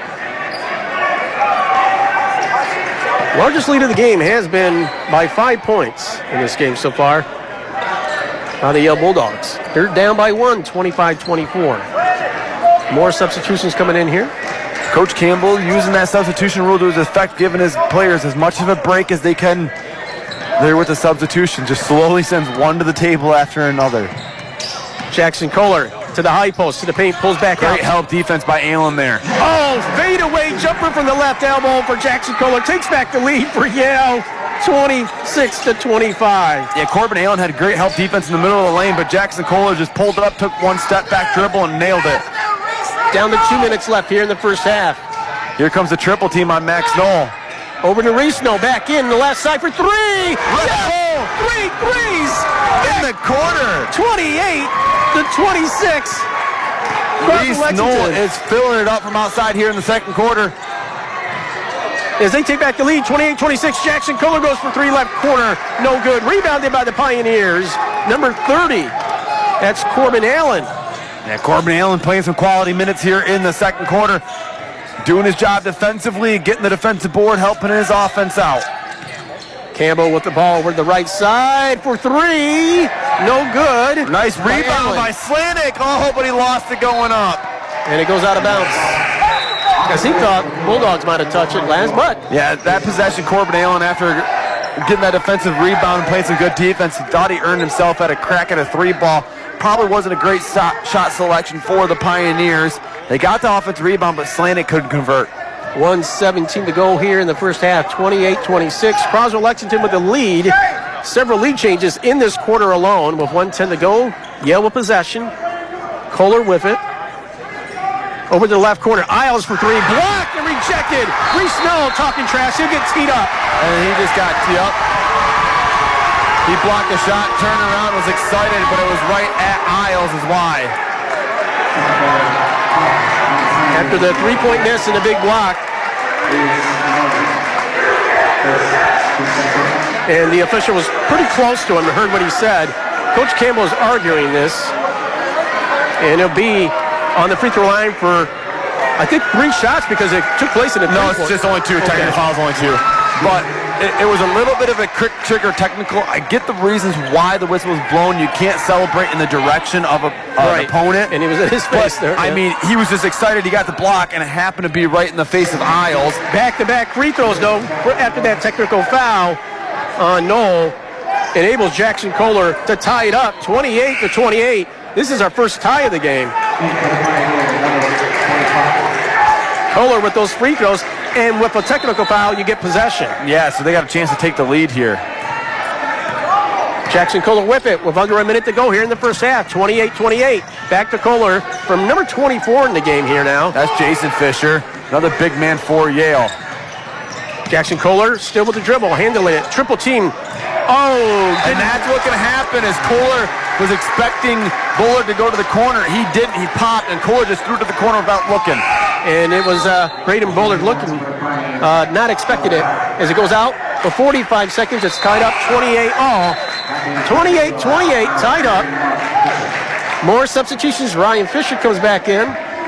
Largest lead of the game has been by five points in this game so far. Now the Yale Bulldogs. They're down by one, twenty-five twenty-four. More substitutions coming in here. Coach Campbell using that substitution rule to his effect, giving his players as much of a break as they can there with the substitution. Just slowly sends one to the table after another. Jackson Kohler to the high post, to the paint, pulls back out. Great help defense by Allen there. Oh, fadeaway jumper from the left elbow for Jackson Kohler. Takes back the lead for Yale, twenty-six to twenty-five. Yeah, Corbin Allen had great help defense in the middle of the lane, but Jackson Kohler just pulled it up, took one step back dribble, and nailed it. Down to two minutes left here in the first half. Here comes the triple team on Max Knoll. Over to Reese Knoll, back in the left side for three. Yes! Three threes in the corner. twenty-eight to twenty-six. Reese Knoll is filling it up from outside here in the second quarter. As they take back the lead, twenty-eight twenty-six. Jackson Kohler goes for three, left corner. No good. Rebounded by the Pioneers. Number thirty. That's Corbin Allen. Yeah, Corbin Allen playing some quality minutes here in the second quarter. Doing his job defensively, getting the defensive board, helping his offense out. Campbell with the ball over the right side for three. No good. Nice rebound by Slanik. Oh, but he lost it going up. And it goes out of bounds. Because he thought Bulldogs might have touched it last, but. Yeah, that possession, Corbin Allen, after getting that defensive rebound and playing some good defense, he thought he earned himself at a crack at a three ball. Probably wasn't a great shot selection for the Pioneers. They got the offensive rebound, but Slanik couldn't convert. one seventeen to go here in the first half, twenty-eight twenty-six. Croswell Lexington with the lead. Several lead changes in this quarter alone with one ten to go. Yale with possession. Kohler with it. Over to the left corner. Isles for three. Blocked and rejected. Reese Knoll talking trash. He'll get teed up. And he just got teed up. He blocked the shot, turned around, was excited, but it was right at Isles is why. After the three-point miss and the big block. And the official was pretty close to him. I heard what he said. Coach Campbell is arguing this. And it'll be on the free throw line for, I think, three shots because it took place in a No, it's just only two. Technical okay. foul's only two. But it, it was a little bit of a quick trigger technical. I get the reasons why the whistle was blown. You can't celebrate in the direction of a, uh, right. an opponent. And he was in his face but, there. I yeah. mean, he was just excited he got the block, and it happened to be right in the face of Isles. Back-to-back free throws, though, after that technical foul on Noel. Enables Jackson Kohler to tie it up, twenty-eight to twenty-eight. This is our first tie of the game. Kohler with those free throws, and with a technical foul, you get possession. Yeah, so they got a chance to take the lead here. Jackson Kohler with it, with under a minute to go here in the first half, twenty-eight twenty-eight. Back to Kohler from number twenty-four in the game here now. That's Jason Fisher, another big man for Yale. Jackson Kohler still with the dribble, handling it, triple team. Oh, and that's what's going to happen is Kohler was expecting Bullard to go to the corner. He didn't. He popped, and Kohler just threw it to the corner without looking. And it was uh, Braden Bullard looking, uh, not expected it. As it goes out for forty-five seconds, it's tied up twenty-eight all. twenty-eight twenty-eight, tied up. More substitutions. Ryan Fisher comes back in.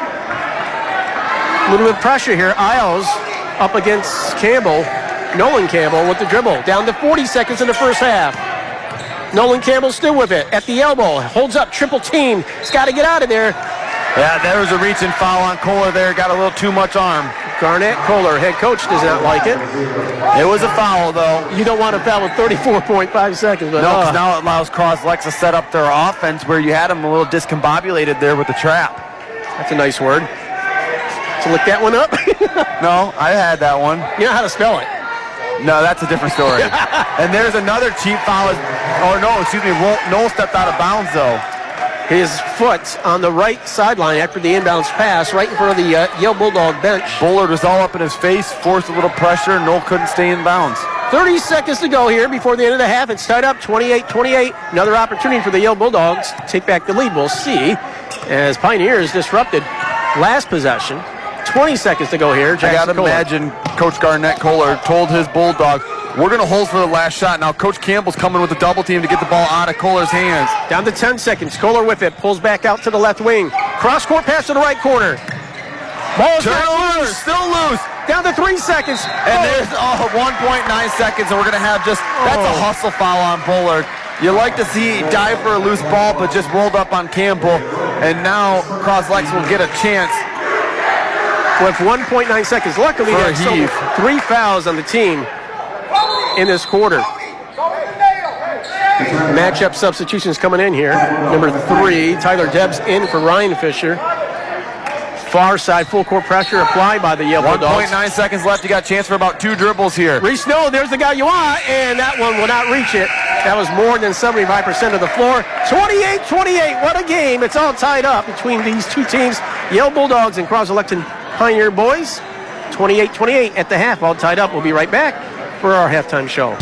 A little bit of pressure here. Isles up against Campbell. Nolan Campbell with the dribble. Down to forty seconds in the first half. Nolan Campbell still with it. At the elbow. Holds up. Triple team. He's got to get out of there. Yeah, there was a reaching foul on Kohler there. Got a little too much arm. Garnett Kohler, head coach, does not like it. It was a foul, though. You don't want to foul with thirty-four point five seconds. But, no, because uh, now it allows Croslex to set up their offense where you had them a little discombobulated there with the trap. That's a nice word. To look that one up? No, I had that one. You know how to spell it. No, that's a different story. And there's another cheap foul. Or no, excuse me, Noel stepped out of bounds, though. His foot on the right sideline after the inbounds pass, right in front of the uh, Yale Bulldog bench. Bullard was all up in his face, forced a little pressure. Noel couldn't stay in bounds. thirty seconds to go here before the end of the half. It's tied up twenty-eight twenty-eight. Another opportunity for the Yale Bulldogs to take back the lead. We'll see as Pioneers disrupted last possession. twenty seconds to go here. Jackson I got to Kohler. imagine Coach Garnett Kohler told his Bulldogs, we're going to hold for the last shot. Now Coach Campbell's coming with the double team to get the ball out of Kohler's hands. Down to ten seconds. Kohler with it. Pulls back out to the left wing. Cross court pass to the right corner. Ball's Turn not loose. Still loose. Down to three seconds. And oh. there's oh, one point nine seconds, and we're going to have just, that's oh. a hustle foul on Bullard. You like to see he dive for a loose ball, but just rolled up on Campbell. And now Croslex will get a chance. With one point nine seconds. Luckily, there's still three fouls on the team in this quarter. Matchup substitutions coming in here. Number three, Tyler Debs in for Ryan Fisher. Far side full court pressure applied by the Yale Bulldogs. one point nine seconds left. You got a chance for about two dribbles here. Reese Snow, there's the guy you want, and that one will not reach it. That was more than seventy-five percent of the floor. twenty-eight twenty-eight, what a game. It's all tied up between these two teams, Yale Bulldogs and Cross-Electon Pioneer Boys. twenty-eight twenty-eight at the half, all tied up. We'll be right back for our halftime show.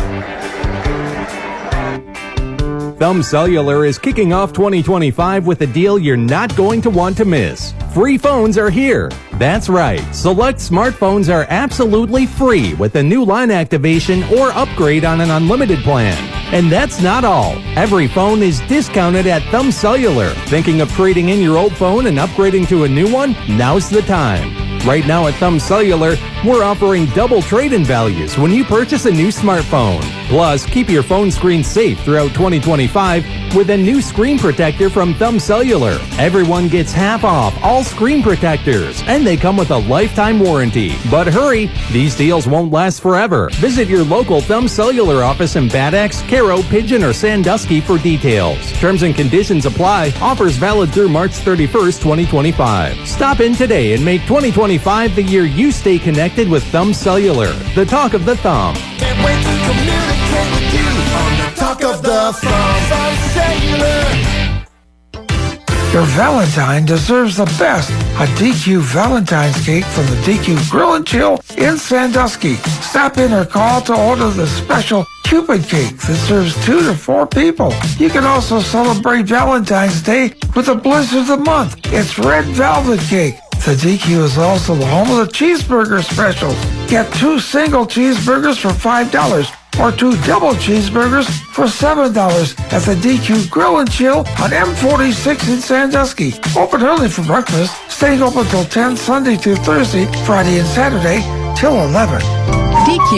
Thumb Cellular is kicking off twenty twenty-five with a deal you're not going to want to miss. Free phones are here. That's right. Select smartphones are absolutely free with a new line activation or upgrade on an unlimited plan. And that's not all. Every phone is discounted at Thumb Cellular. Thinking of trading in your old phone and upgrading to a new one? Now's the time. Right now at Thumb Cellular, we're offering double trade-in values when you purchase a new smartphone. Plus, keep your phone screen safe throughout twenty twenty-five with a new screen protector from Thumb Cellular. Everyone gets half off all screen protectors, and they come with a lifetime warranty. But hurry, these deals won't last forever. Visit your local Thumb Cellular office in Bad Axe, Caro, Pigeon, or Sandusky for details. Terms and conditions apply. Offers valid through March thirty-first, twenty twenty-five. Stop in today and make twenty twenty-five the year you stay connected with Thumb Cellular, the talk of the thumb. Can't wait to communicate with you on the talk of the thumb. Thumb Cellular. Your Valentine deserves the best. A D Q Valentine's cake from the D Q Grill and Chill in Sandusky. Stop in or call to order the special Cupid cake that serves two to four people. You can also celebrate Valentine's Day with the Bliss of the Month. It's Red Velvet Cake. The D Q is also the home of the cheeseburger special. Get two single cheeseburgers for five dollars or two double cheeseburgers for seven dollars at the D Q Grill and Chill on M forty-six in Sandusky. Open early for breakfast, staying open till ten Sunday through Thursday, Friday and Saturday till eleven. D Q,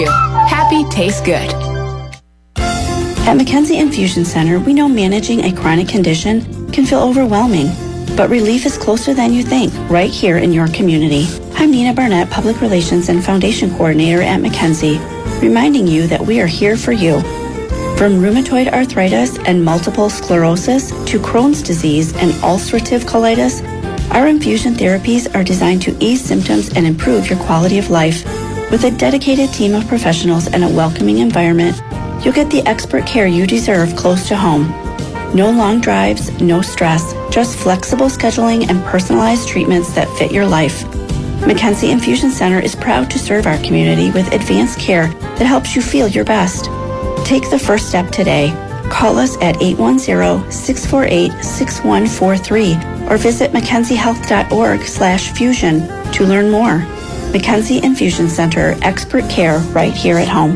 Happy tastes good. At McKenzie Infusion Center, we know managing a chronic condition can feel overwhelming, but relief is closer than you think, right here in your community. I'm Nina Barnett, Public Relations and Foundation Coordinator at McKenzie, reminding you that we are here for you. From rheumatoid arthritis and multiple sclerosis to Crohn's disease and ulcerative colitis, our infusion therapies are designed to ease symptoms and improve your quality of life. With a dedicated team of professionals and a welcoming environment, you'll get the expert care you deserve close to home. No long drives, no stress, just flexible scheduling and personalized treatments that fit your life. McKenzie Infusion Center is proud to serve our community with advanced care that helps you feel your best. Take the first step today. Call us at eight one zero, six four eight, six one four three or visit mckenziehealth.org slash fusion to learn more. McKenzie Infusion Center, expert care right here at home.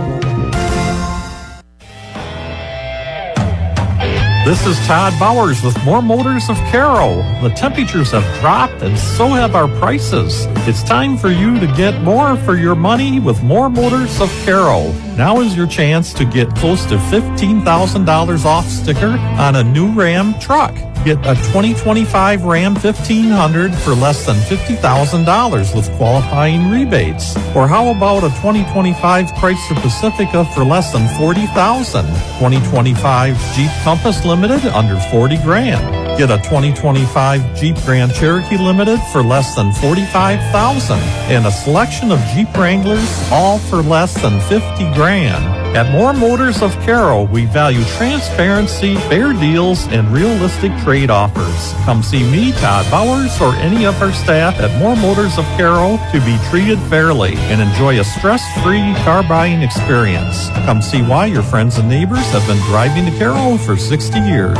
This is Todd Bowers with More Motors of Caro. The temperatures have dropped and so have our prices. It's time for you to get more for your money with More Motors of Caro. Now is your chance to get close to fifteen thousand dollars off sticker on a new Ram truck. Get a twenty twenty-five Ram fifteen hundred for less than fifty thousand dollars with qualifying rebates. Or how about a twenty twenty-five Chrysler Pacifica for less than forty thousand dollars? twenty twenty-five Jeep Compass Limited under forty grand. Get a twenty twenty-five Jeep Grand Cherokee Limited for less than forty-five thousand dollars. And a selection of Jeep Wranglers all for less than fifty grand. At More Motors of Caro, we value transparency, fair deals, and realistic trade offers. Come see me, Todd Bowers, or any of our staff at More Motors of Caro to be treated fairly and enjoy a stress-free car buying experience. Come see why your friends and neighbors have been driving to Caro for sixty years.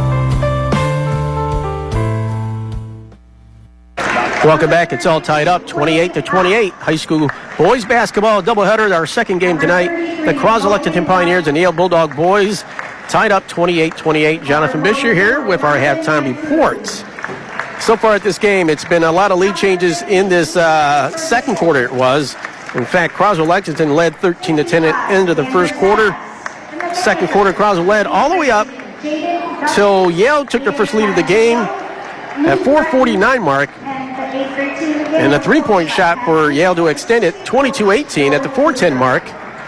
Welcome back. It's all tied up, twenty-eight to twenty-eight. High school boys basketball doubleheader. Our second game tonight. The Croswell-Lexington Pioneers and Yale Bulldog boys tied up twenty-eight twenty-eight. Jonathan Bisher here with our halftime reports. So far at this game, it's been a lot of lead changes in this uh, second quarter. It was, in fact, Croswell-Lexington led thirteen to ten at the end of the first quarter. Second quarter, Croswell led all the way up till Yale took their first lead of the game at four forty-nine mark. And a three-point shot for Yale to extend it, twenty-two eighteen at the four ten mark.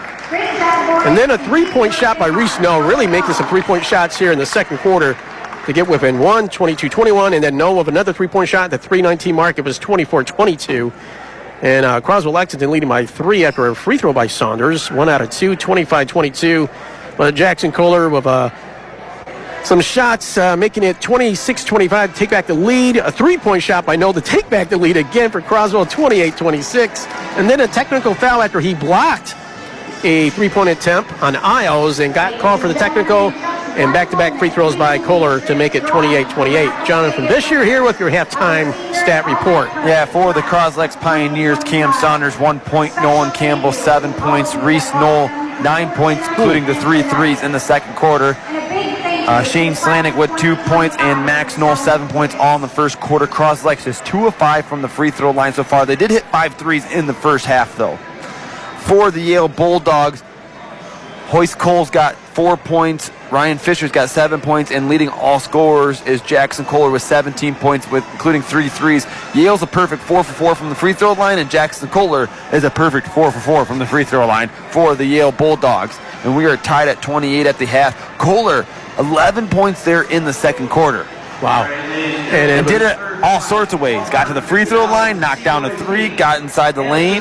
And then a three-point shot by Reese Noah, really making some three-point shots here in the second quarter to get within one, twenty-two twenty-one. And then Noah with another three-point shot at the three nineteen mark. It was twenty-four twenty-two. And uh, Croswell-Lexington leading by three after a free throw by Saunders. One out of two, twenty-five twenty-two. But Jackson Kohler with a Some shots, uh, making it twenty-six twenty-five to take back the lead. A three-point shot by Noel to take back the lead again for Croswell, twenty-eight twenty-six. And then a technical foul after he blocked a three-point attempt on Isles and got called for the technical. And back-to-back free throws by Kohler to make it twenty-eight twenty-eight. Jonathan Bisher here with your halftime stat report. Yeah, for the Croslex Pioneers, Cam Saunders, one point. Nolan Campbell, seven points. Reese Knoll, nine points, including the three threes in the second quarter. Uh, Shane Slanik with two points and Max Knoll, seven points, all in the first quarter. Croslex is two of five from the free throw line so far. They did hit five threes in the first half, though. For the Yale Bulldogs, Hoyce Cole's got four points. Ryan Fisher's got seven points, and leading all scorers is Jackson Kohler with seventeen points, with including three threes. Yale's a perfect four for four from the free throw line, and Jackson Kohler is a perfect four for four from the free throw line for the Yale Bulldogs. And we are tied at twenty-eight at the half. Kohler, eleven points there in the second quarter. Wow. And, and did it all sorts of ways. Got to the free throw line, knocked down a three, got inside the lane.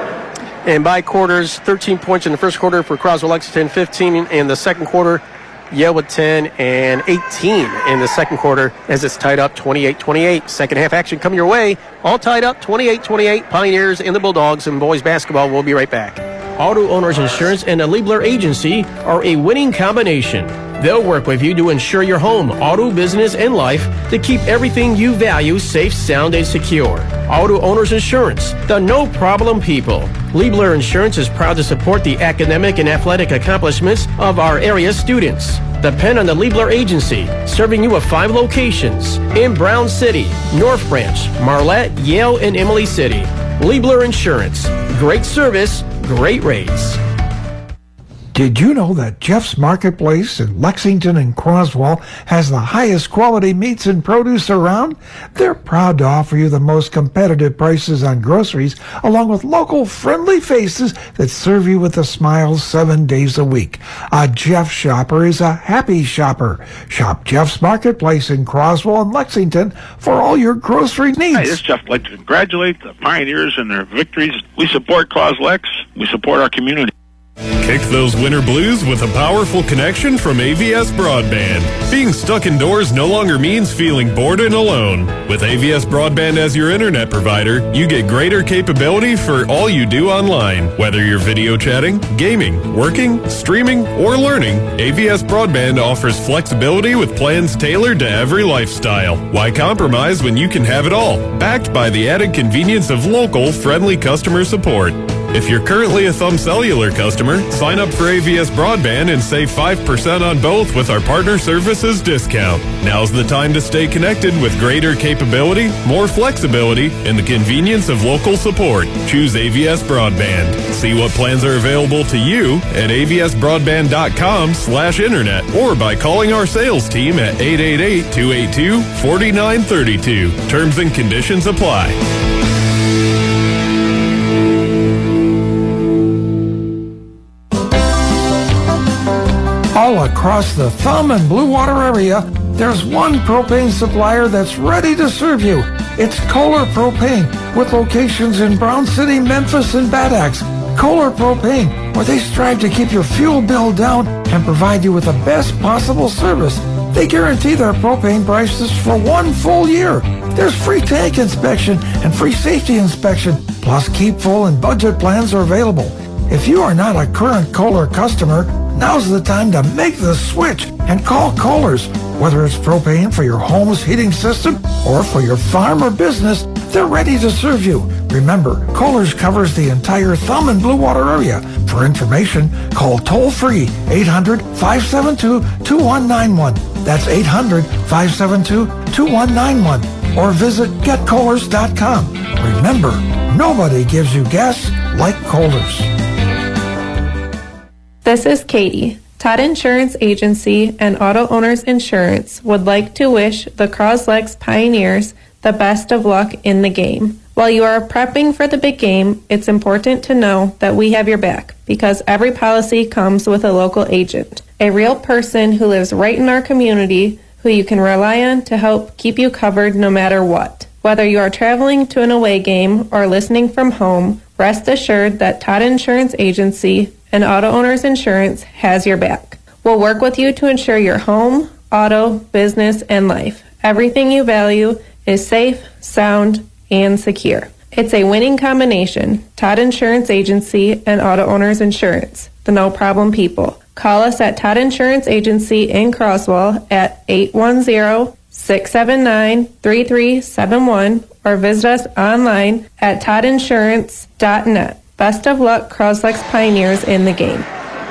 And by quarters, thirteen points in the first quarter for Croswell-Lexington, fifteen in the second quarter. Yale with ten and eighteen in the second quarter as it's tied up twenty-eight twenty-eight. Second half action coming your way. All tied up twenty-eight twenty-eight. Pioneers and the Bulldogs and boys basketball. We'll be right back. Auto Owners Insurance and the Liebler Agency are a winning combination. They'll work with you to insure your home, auto, business, and life to keep everything you value safe, sound, and secure. Auto Owners Insurance, the no-problem people. Liebler Insurance is proud to support the academic and athletic accomplishments of our area students. Depend on the Liebler Agency, serving you at five locations in Brown City, North Branch, Marlette, Yale, and Emily City. Liebler Insurance, great service, great rates. Did you know that Jeff's Marketplace in Lexington and Croswell has the highest quality meats and produce around? They're proud to offer you the most competitive prices on groceries, along with local friendly faces that serve you with a smile seven days a week. A Jeff shopper is a happy shopper. Shop Jeff's Marketplace in Croswell and Lexington for all your grocery needs. Hi, this is Jeff. I'd like to congratulate the Pioneers and their victories. We support Croslex. We support our community. Kick those winter blues with a powerful connection from A V S Broadband. Being stuck indoors no longer means feeling bored and alone. With A V S Broadband as your internet provider, you get greater capability for all you do online. Whether you're video chatting, gaming, working, streaming, or learning, A V S Broadband offers flexibility with plans tailored to every lifestyle. Why compromise when you can have it all? Backed by the added convenience of local, friendly customer support. If you're currently a Thumb Cellular customer, sign up for A V S Broadband and save five percent on both with our partner services discount. Now's the time to stay connected with greater capability, more flexibility, and the convenience of local support. Choose A V S Broadband. See what plans are available to you at avsbroadband.com slash internet or by calling our sales team at eight eight eight, two eight two, four nine three two. Terms and conditions apply. All across the Thumb and Blue Water area, there's one propane supplier that's ready to serve you. It's Kohler Propane, with locations in Brown City, Memphis, and Bad Axe. Kohler Propane, where they strive to keep your fuel bill down and provide you with the best possible service. They guarantee their propane prices for one full year. There's free tank inspection and free safety inspection, plus keep full and budget plans are available. If you are not a current Kohler customer, now's the time to make the switch and call Kohler's. Whether it's propane for your home's heating system or for your farm or business, they're ready to serve you. Remember, Kohler's covers the entire Thumb and Blue Water area. For information, call toll-free eight hundred, five seven two, two one nine one. That's eight hundred, five seven two, two one nine one. Or visit get kohlers dot com. Remember, nobody gives you gas like Kohler's. This is Katie. Todd Insurance Agency and Auto Owners Insurance would like to wish the Croslex Pioneers the best of luck in the game. While you are prepping for the big game, it's important to know that we have your back because every policy comes with a local agent, a real person who lives right in our community who you can rely on to help keep you covered no matter what. Whether you are traveling to an away game or listening from home, rest assured that Todd Insurance Agency and Auto Owners Insurance has your back. We'll work with you to ensure your home, auto, business, and life. Everything you value is safe, sound, and secure. It's a winning combination. Todd Insurance Agency and Auto Owners Insurance, the no problem people. Call us at Todd Insurance Agency in Croswell at eight one zero, six seven nine, three three seven one or visit us online at todd insurance dot net. Best of luck, Croslex Pioneers in the game.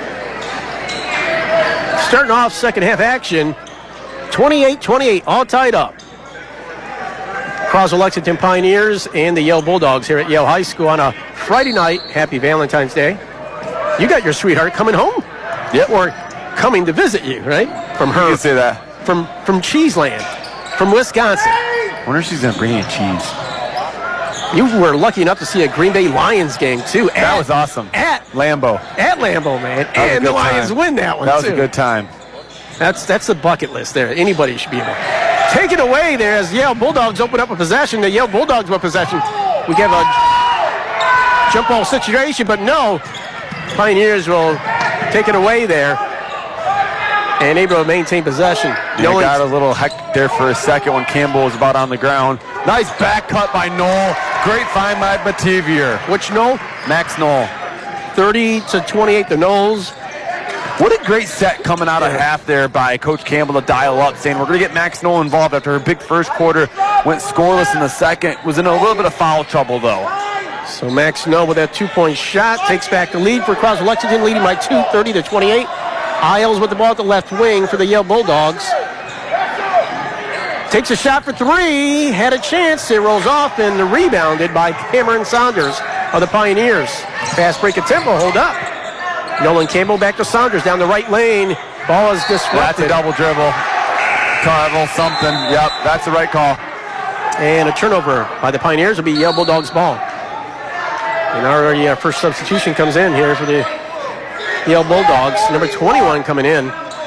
Starting off second half action, twenty-eight twenty-eight, all tied up. Croswell Lexington Pioneers and the Yale Bulldogs here at Yale High School on a Friday night. Happy Valentine's Day. You got your sweetheart coming home? Yep. Or coming to visit you, right? From her. You can say that. From, from Cheeseland, from Wisconsin. I wonder if she's going to bring in cheese. You were lucky enough to see a Green Bay Lions game, too. At, that was awesome. At Lambeau. At Lambeau, man. And the Lions time. win that one, That was too. a good time. That's that's the bucket list there. Anybody should be able to take it away there as Yale Bulldogs open up a possession. The Yale Bulldogs with possession. We get a jump ball situation, but no. Pioneers will take it away there and able to maintain possession. You know, got a little heck there for a second when Campbell was about on the ground. Nice back cut by Knoll. Great find by Bativier. Which Knoll? Max Knoll. thirty to twenty-eight, the Knolls. What a great set coming out of half there by Coach Campbell to dial up, saying we're going to get Max Knoll involved after her big first quarter. Went scoreless in the second. Was in a little bit of foul trouble, though. So Max Knoll with that two-point shot takes back the lead for Croswell Lexington, leading by two, thirty to twenty-eight. Isles with the ball at the left wing for the Yale Bulldogs. Takes a shot for three. Had a chance. It rolls off and rebounded by Cameron Saunders. of the Pioneers. Fast break of tempo, hold up. Nolan Campbell back to Saunders down the right lane. Ball is disrupted. That's a double dribble. Carvel, something. Yep, that's the right call. And a turnover by the Pioneers will be Yale Bulldogs ball. And already our first substitution comes in here for the Yale Bulldogs. Number twenty-one coming in.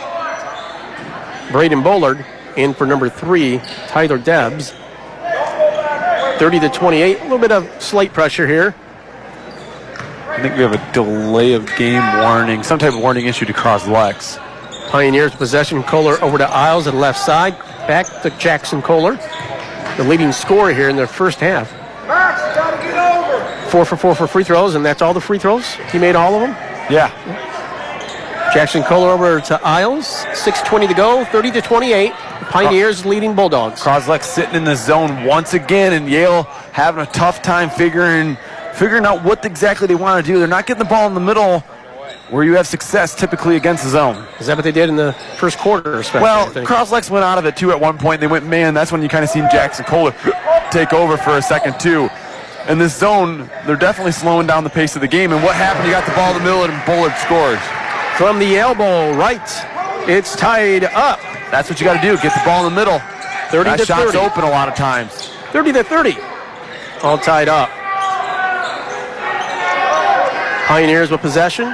Braden Bullard in for number three, Tyler Debs. thirty to twenty-eight. A little bit of slight pressure here. I think we have a delay of game warning, some type of warning issue to Croslex. Pioneers possession. Kohler over to Isles at the left side. Back to Jackson Kohler, the leading scorer here in the first half. Max, gotta get over. Four for four for free throws, and that's all the free throws? He made all of them? Yeah. Jackson Kohler over to Isles. six twenty to go, thirty to twenty-eight. Pioneers leading Bulldogs. Croslex sitting in the zone once again, and Yale having a tough time figuring figuring out what exactly they want to do. They're not getting the ball in the middle where you have success typically against the zone. Is that what they did in the first quarter? Especially, well, Croslex went out of it too at one point. They went man. That's when you kind of seen Jackson Kohler take over for a second too. In this zone, they're definitely slowing down the pace of the game. And what happened? You got the ball in the middle and Bullard scores. From the elbow, right. It's tied up. That's what you got to do. Get the ball in the middle. thirty that to shot's thirty. Open a lot of times. thirty to thirty. All tied up. Pioneers with possession.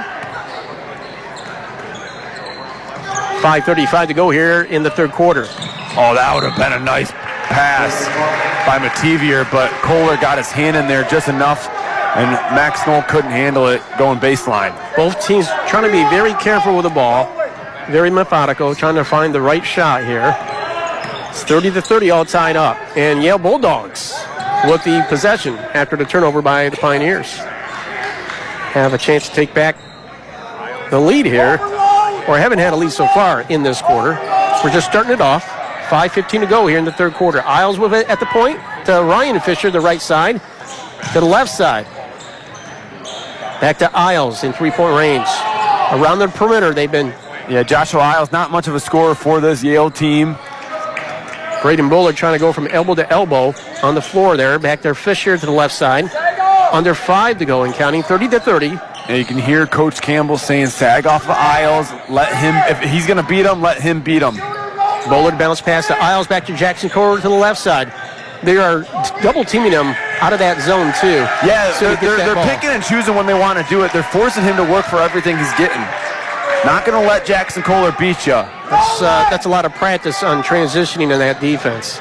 five thirty-five to go here in the third quarter. Oh, that would have been a nice pass by Mativier, but Kohler got his hand in there just enough, and Max Knoll couldn't handle it going baseline. Both teams trying to be very careful with the ball, very methodical, trying to find the right shot here. It's thirty to thirty, all tied up. And Yale Bulldogs with the possession after the turnover by the Pioneers. Have a chance to take back the lead here, or haven't had a lead so far in this quarter. We're just starting it off. five fifteen to go here in the third quarter. Isles with it at the point to Ryan Fisher, the right side, to the left side. Back to Isles in three-point range. Around the perimeter, they've been... Yeah, Joshua Isles, not much of a scorer for this Yale team. Braden Bullard trying to go from elbow to elbow on the floor there. Back there, Fisher to the left side. Under five to go and counting, thirty to thirty. And you can hear Coach Campbell saying, sag off of Isles. Let him, if he's going to beat him, let him beat him. Bullard bounce pass to Isles, back to Jackson Kohler to the left side. They are double teaming him out of that zone, too. Yeah, so they're, they're, they're picking and choosing when they want to do it. They're forcing him to work for everything he's getting. Not going to let Jackson Kohler beat you. That's, uh, that's a lot of practice on transitioning in that defense.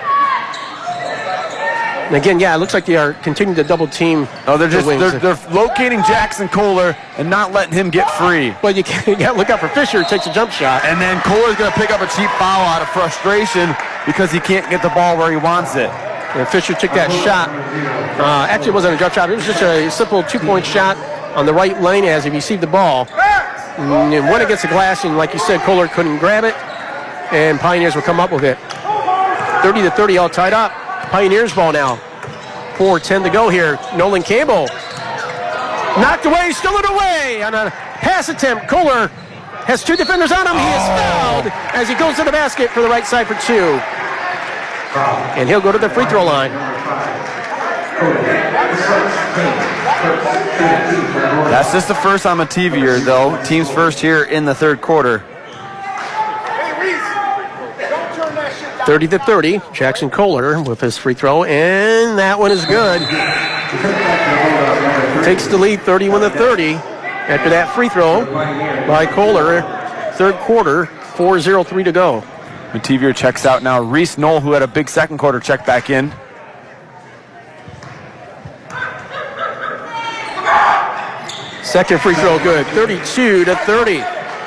And again, yeah, it looks like they are continuing to double team. Oh, they're just they're, they're locating Jackson Kohler and not letting him get free. But you, you got to look out for Fisher, who takes a jump shot. And then Kohler's going to pick up a cheap foul out of frustration because he can't get the ball where he wants it. And Fisher took that shot. Uh, actually, it wasn't a jump shot. It was just a simple two-point shot on the right lane as he received the ball. And when it gets the glass, and like you said, Kohler couldn't grab it, and Pioneers will come up with it. thirty to thirty, all tied up. Pioneers ball now. four ten to go here. Nolan Campbell knocked away, still it away on a pass attempt. Kohler has two defenders on him. He is fouled as he goes to the basket for the right side for two. And he'll go to the free throw line. That's just the first on Mativier, though. Team's first here in the third quarter. thirty to thirty. Jackson Kohler with his free throw, and that one is good. Takes the lead thirty-one to thirty after that free throw by Kohler. Third quarter, four oh three to go. Mativier checks out now. Reese Knoll, who had a big second quarter, check back in. Second free throw good, thirty-two to thirty.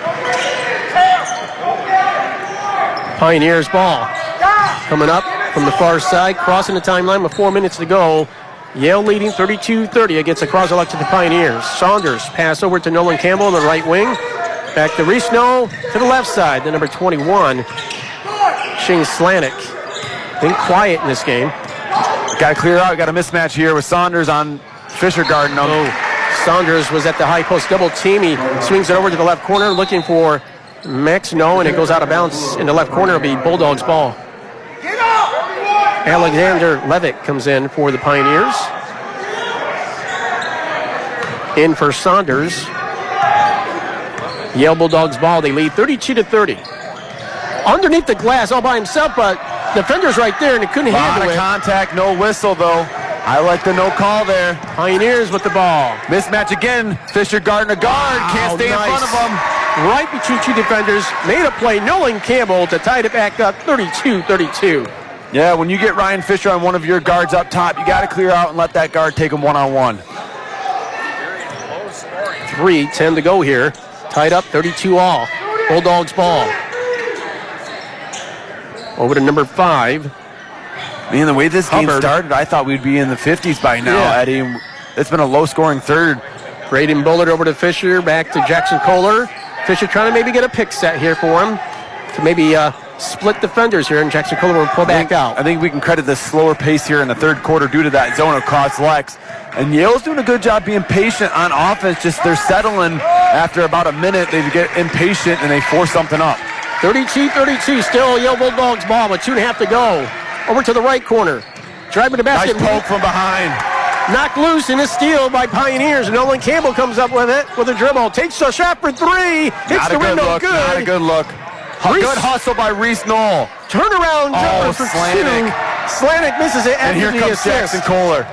Pioneers ball. Coming up from the far side, crossing the timeline with four minutes to go. Yale leading thirty-two thirty against the Croslex to the Pioneers. Saunders pass over to Nolan Campbell on the right wing. Back to Reese Knoll to the left side, the number twenty-one, Shane Slanik. Been quiet in this game. Got to clear out, got a mismatch here with Saunders on Fisher guarding him. Oh. Saunders was at the high post double team. He swings it over to the left corner looking for Max No, and it goes out of bounds in the left corner. It'll be Bulldogs ball. Alexander Levitt comes in for the Pioneers. in for Saunders. Yale Bulldogs ball. They lead thirty-two to thirty. Underneath the glass all by himself, but defender's right there and they couldn't handle it. Contact, no whistle though. I like the no call there. Pioneers with the ball. Mismatch again. Fisher guarding a guard. Wow, Can't stay nice. in front of him. Right between two defenders. Made a play. Nolan Campbell to tie it back up thirty-two thirty-two. Yeah, when you get Ryan Fisher on one of your guards up top, you got to clear out and let that guard take him one-on-one. three ten to go here. Tied up thirty-two all. Bulldogs ball. Over to number five. Man, the way this Hubbard. game started, I thought we'd be in the fifties by now, yeah. Eddie. It's been a low-scoring third. Braden Bullard over to Fisher, back to Jackson Kohler. Fisher trying to maybe get a pick set here for him to maybe uh, split defenders here, and Jackson Kohler will pull back I think, out. I think we can credit the slower pace here in the third quarter due to that zone across Lex. And Yale's doing a good job being patient on offense. Just they're settling after about a minute. They get impatient and they force something up. thirty-two thirty-two, still Yale Bulldogs ball with two and a half to go. Over to the right corner. Driving the basket. Nice poke from behind. Knocked loose in a steal by Pioneers. Nolan Campbell comes up with it with a dribble. Takes a shot for three. Hits the rim, no good. Not a good look. Reese. Good hustle by Reese Knoll. Turnaround jumper oh, for Slanik. two. Slanik misses it. And here comes Jackson Kohler.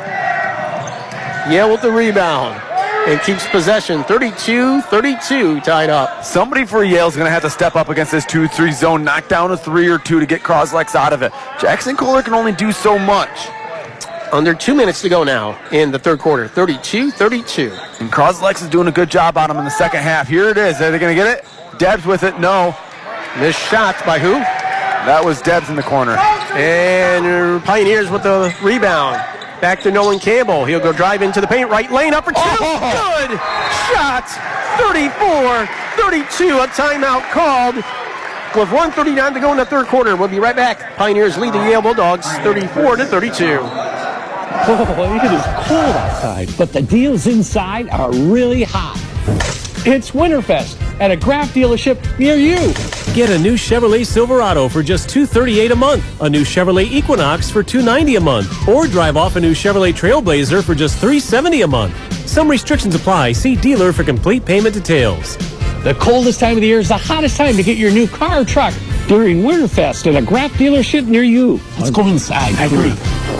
Yale with the rebound. And keeps possession. thirty-two thirty-two tied up. Somebody for Yale's going to have to step up against this two three zone, knock down a three or two to get Croslex out of it. Jackson Kohler can only do so much. Under two minutes to go now in the third quarter. thirty-two thirty-two. And Croslex is doing a good job on him in the second half. Here it is. Are they going to get it? Debs with it. No. Missed shots by who? That was Debs in the corner. And Pioneers with the rebound. Back to Nolan Campbell. He'll go drive into the paint. Right lane up for two. Oh. Good shot. thirty-four thirty-two. A timeout called with one thirty-nine to go in the third quarter. We'll be right back. Pioneers lead the Yale Bulldogs thirty-four to thirty-two. Oh, it is cold outside, but the deals inside are really hot. It's Winterfest at a Graf dealership near you. Get a new Chevrolet Silverado for just two hundred thirty-eight dollars a month, a new Chevrolet Equinox for two hundred ninety dollars a month, or drive off a new Chevrolet Trailblazer for just three hundred seventy dollars a month. Some restrictions apply. See dealer for complete payment details. The coldest time of the year is the hottest time to get your new car or truck during Winterfest at a Graf dealership near you. Let's go inside. I agree.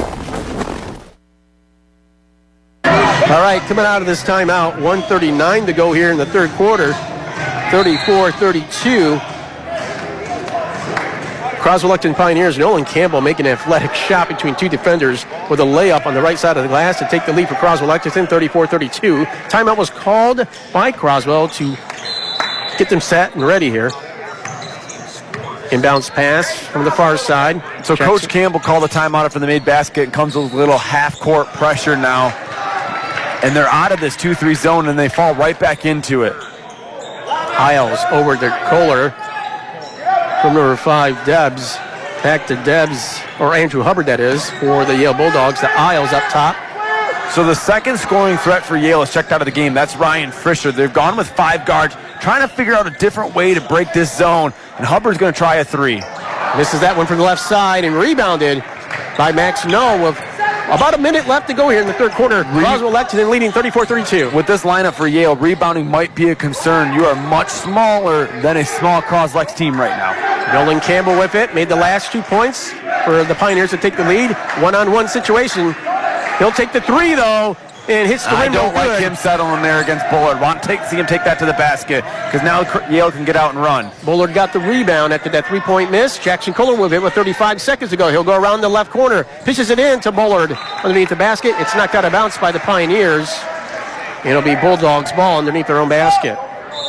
All right, coming out of this timeout, one thirty-nine to go here in the third quarter, thirty-four thirty-two. Croswell-Lupton Pioneers, Nolan Campbell making an athletic shot between two defenders with a layup on the right side of the glass to take the lead for Croswell-Lupton, thirty-four thirty-two. Timeout was called by Croswell to get them set and ready here. Inbounds pass from the far side. So Jackson. Coach Campbell called a timeout after the made basket and comes with a little half-court pressure now. And they're out of this two three zone, and they fall right back into it. Isles over to Kohler. From number five, Debs. Back to Debs, or Andrew Hubbard, that is, for the Yale Bulldogs. The Isles up top. So the second scoring threat for Yale is checked out of the game. That's Ryan Fisher. They've gone with five guards, trying to figure out a different way to break this zone. And Hubbard's going to try a three. Misses that one from the left side and rebounded by Max No with about a minute left to go here in the third quarter. Re- Croswell-Lupton leading thirty-four thirty-two. With this lineup for Yale, rebounding might be a concern. You are much smaller than a small Croslex team right now. Nolan Campbell with it. Made the last two points for the Pioneers to take the lead. One-on-one situation. He'll take the three, though, and hits the rim. I don't good. like him settling there against Bullard. Want to take, see him take that to the basket because now Yale can get out and run. Bullard got the rebound after that three-point miss. Jackson Kohler with it with thirty-five seconds to go. He'll go around the left corner. Pitches it in to Bullard underneath the basket. It's knocked out of bounds by the Pioneers. It'll be Bulldogs' ball underneath their own basket.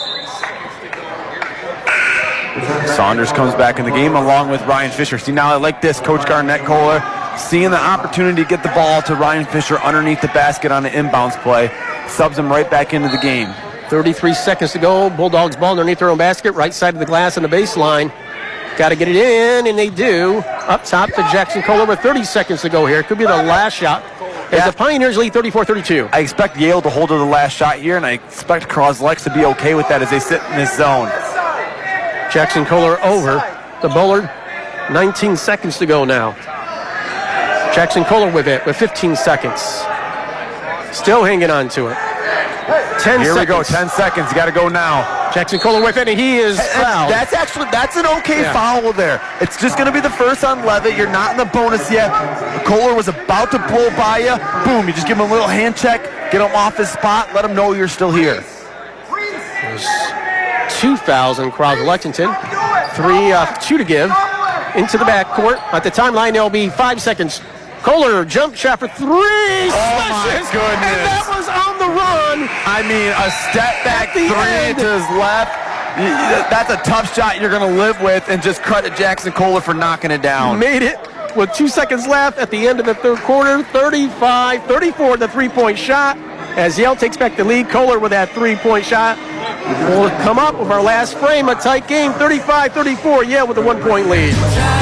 Saunders comes back in the game along with Ryan Fisher. See, now I like this. Coach Garnett Kohler seeing the opportunity to get the ball to Ryan Fisher underneath the basket on an inbounds play. Subs him right back into the game. thirty-three seconds to go. Bulldogs ball underneath their own basket. Right side of the glass on the baseline. Got to get it in, and they do. Up top to Jackson Kohler with thirty seconds to go here. Could be the last shot. As yeah. the Pioneers lead thirty-four thirty-two. I expect Yale to hold to the last shot here, and I expect Croslex to be okay with that as they sit in this zone. Jackson Kohler over to Bullard. nineteen seconds to go now. Jackson Kohler with it with fifteen seconds. Still hanging on to it. Ten Here seconds. we go, ten seconds. You got to go now. Jackson Kohler with it, and he is fouled. That's actually, that's an okay Yeah. foul there. It's just going to be the first on Levitt. You're not in the bonus yet. Kohler was about to blow by you. Boom, you just give him a little hand check, get him off his spot, let him know you're still here. There's two fouls in Croswell Lexington. Three, uh, two to give. Into the backcourt. At the timeline, there'll be five seconds. Kohler jump shot for three. Oh my Smashes, goodness. And that was on the run. I mean, a step back the three end. to his left. Y- y- That's a tough shot you're going to live with, and just credit Jackson Kohler for knocking it down. Made it with two seconds left at the end of the third quarter. thirty-five thirty-four, the three-point shot. As Yale takes back the lead, Kohler with that three-point shot. We'll come up with our last frame, a tight game, thirty-five thirty-four. Yale with a one-point lead.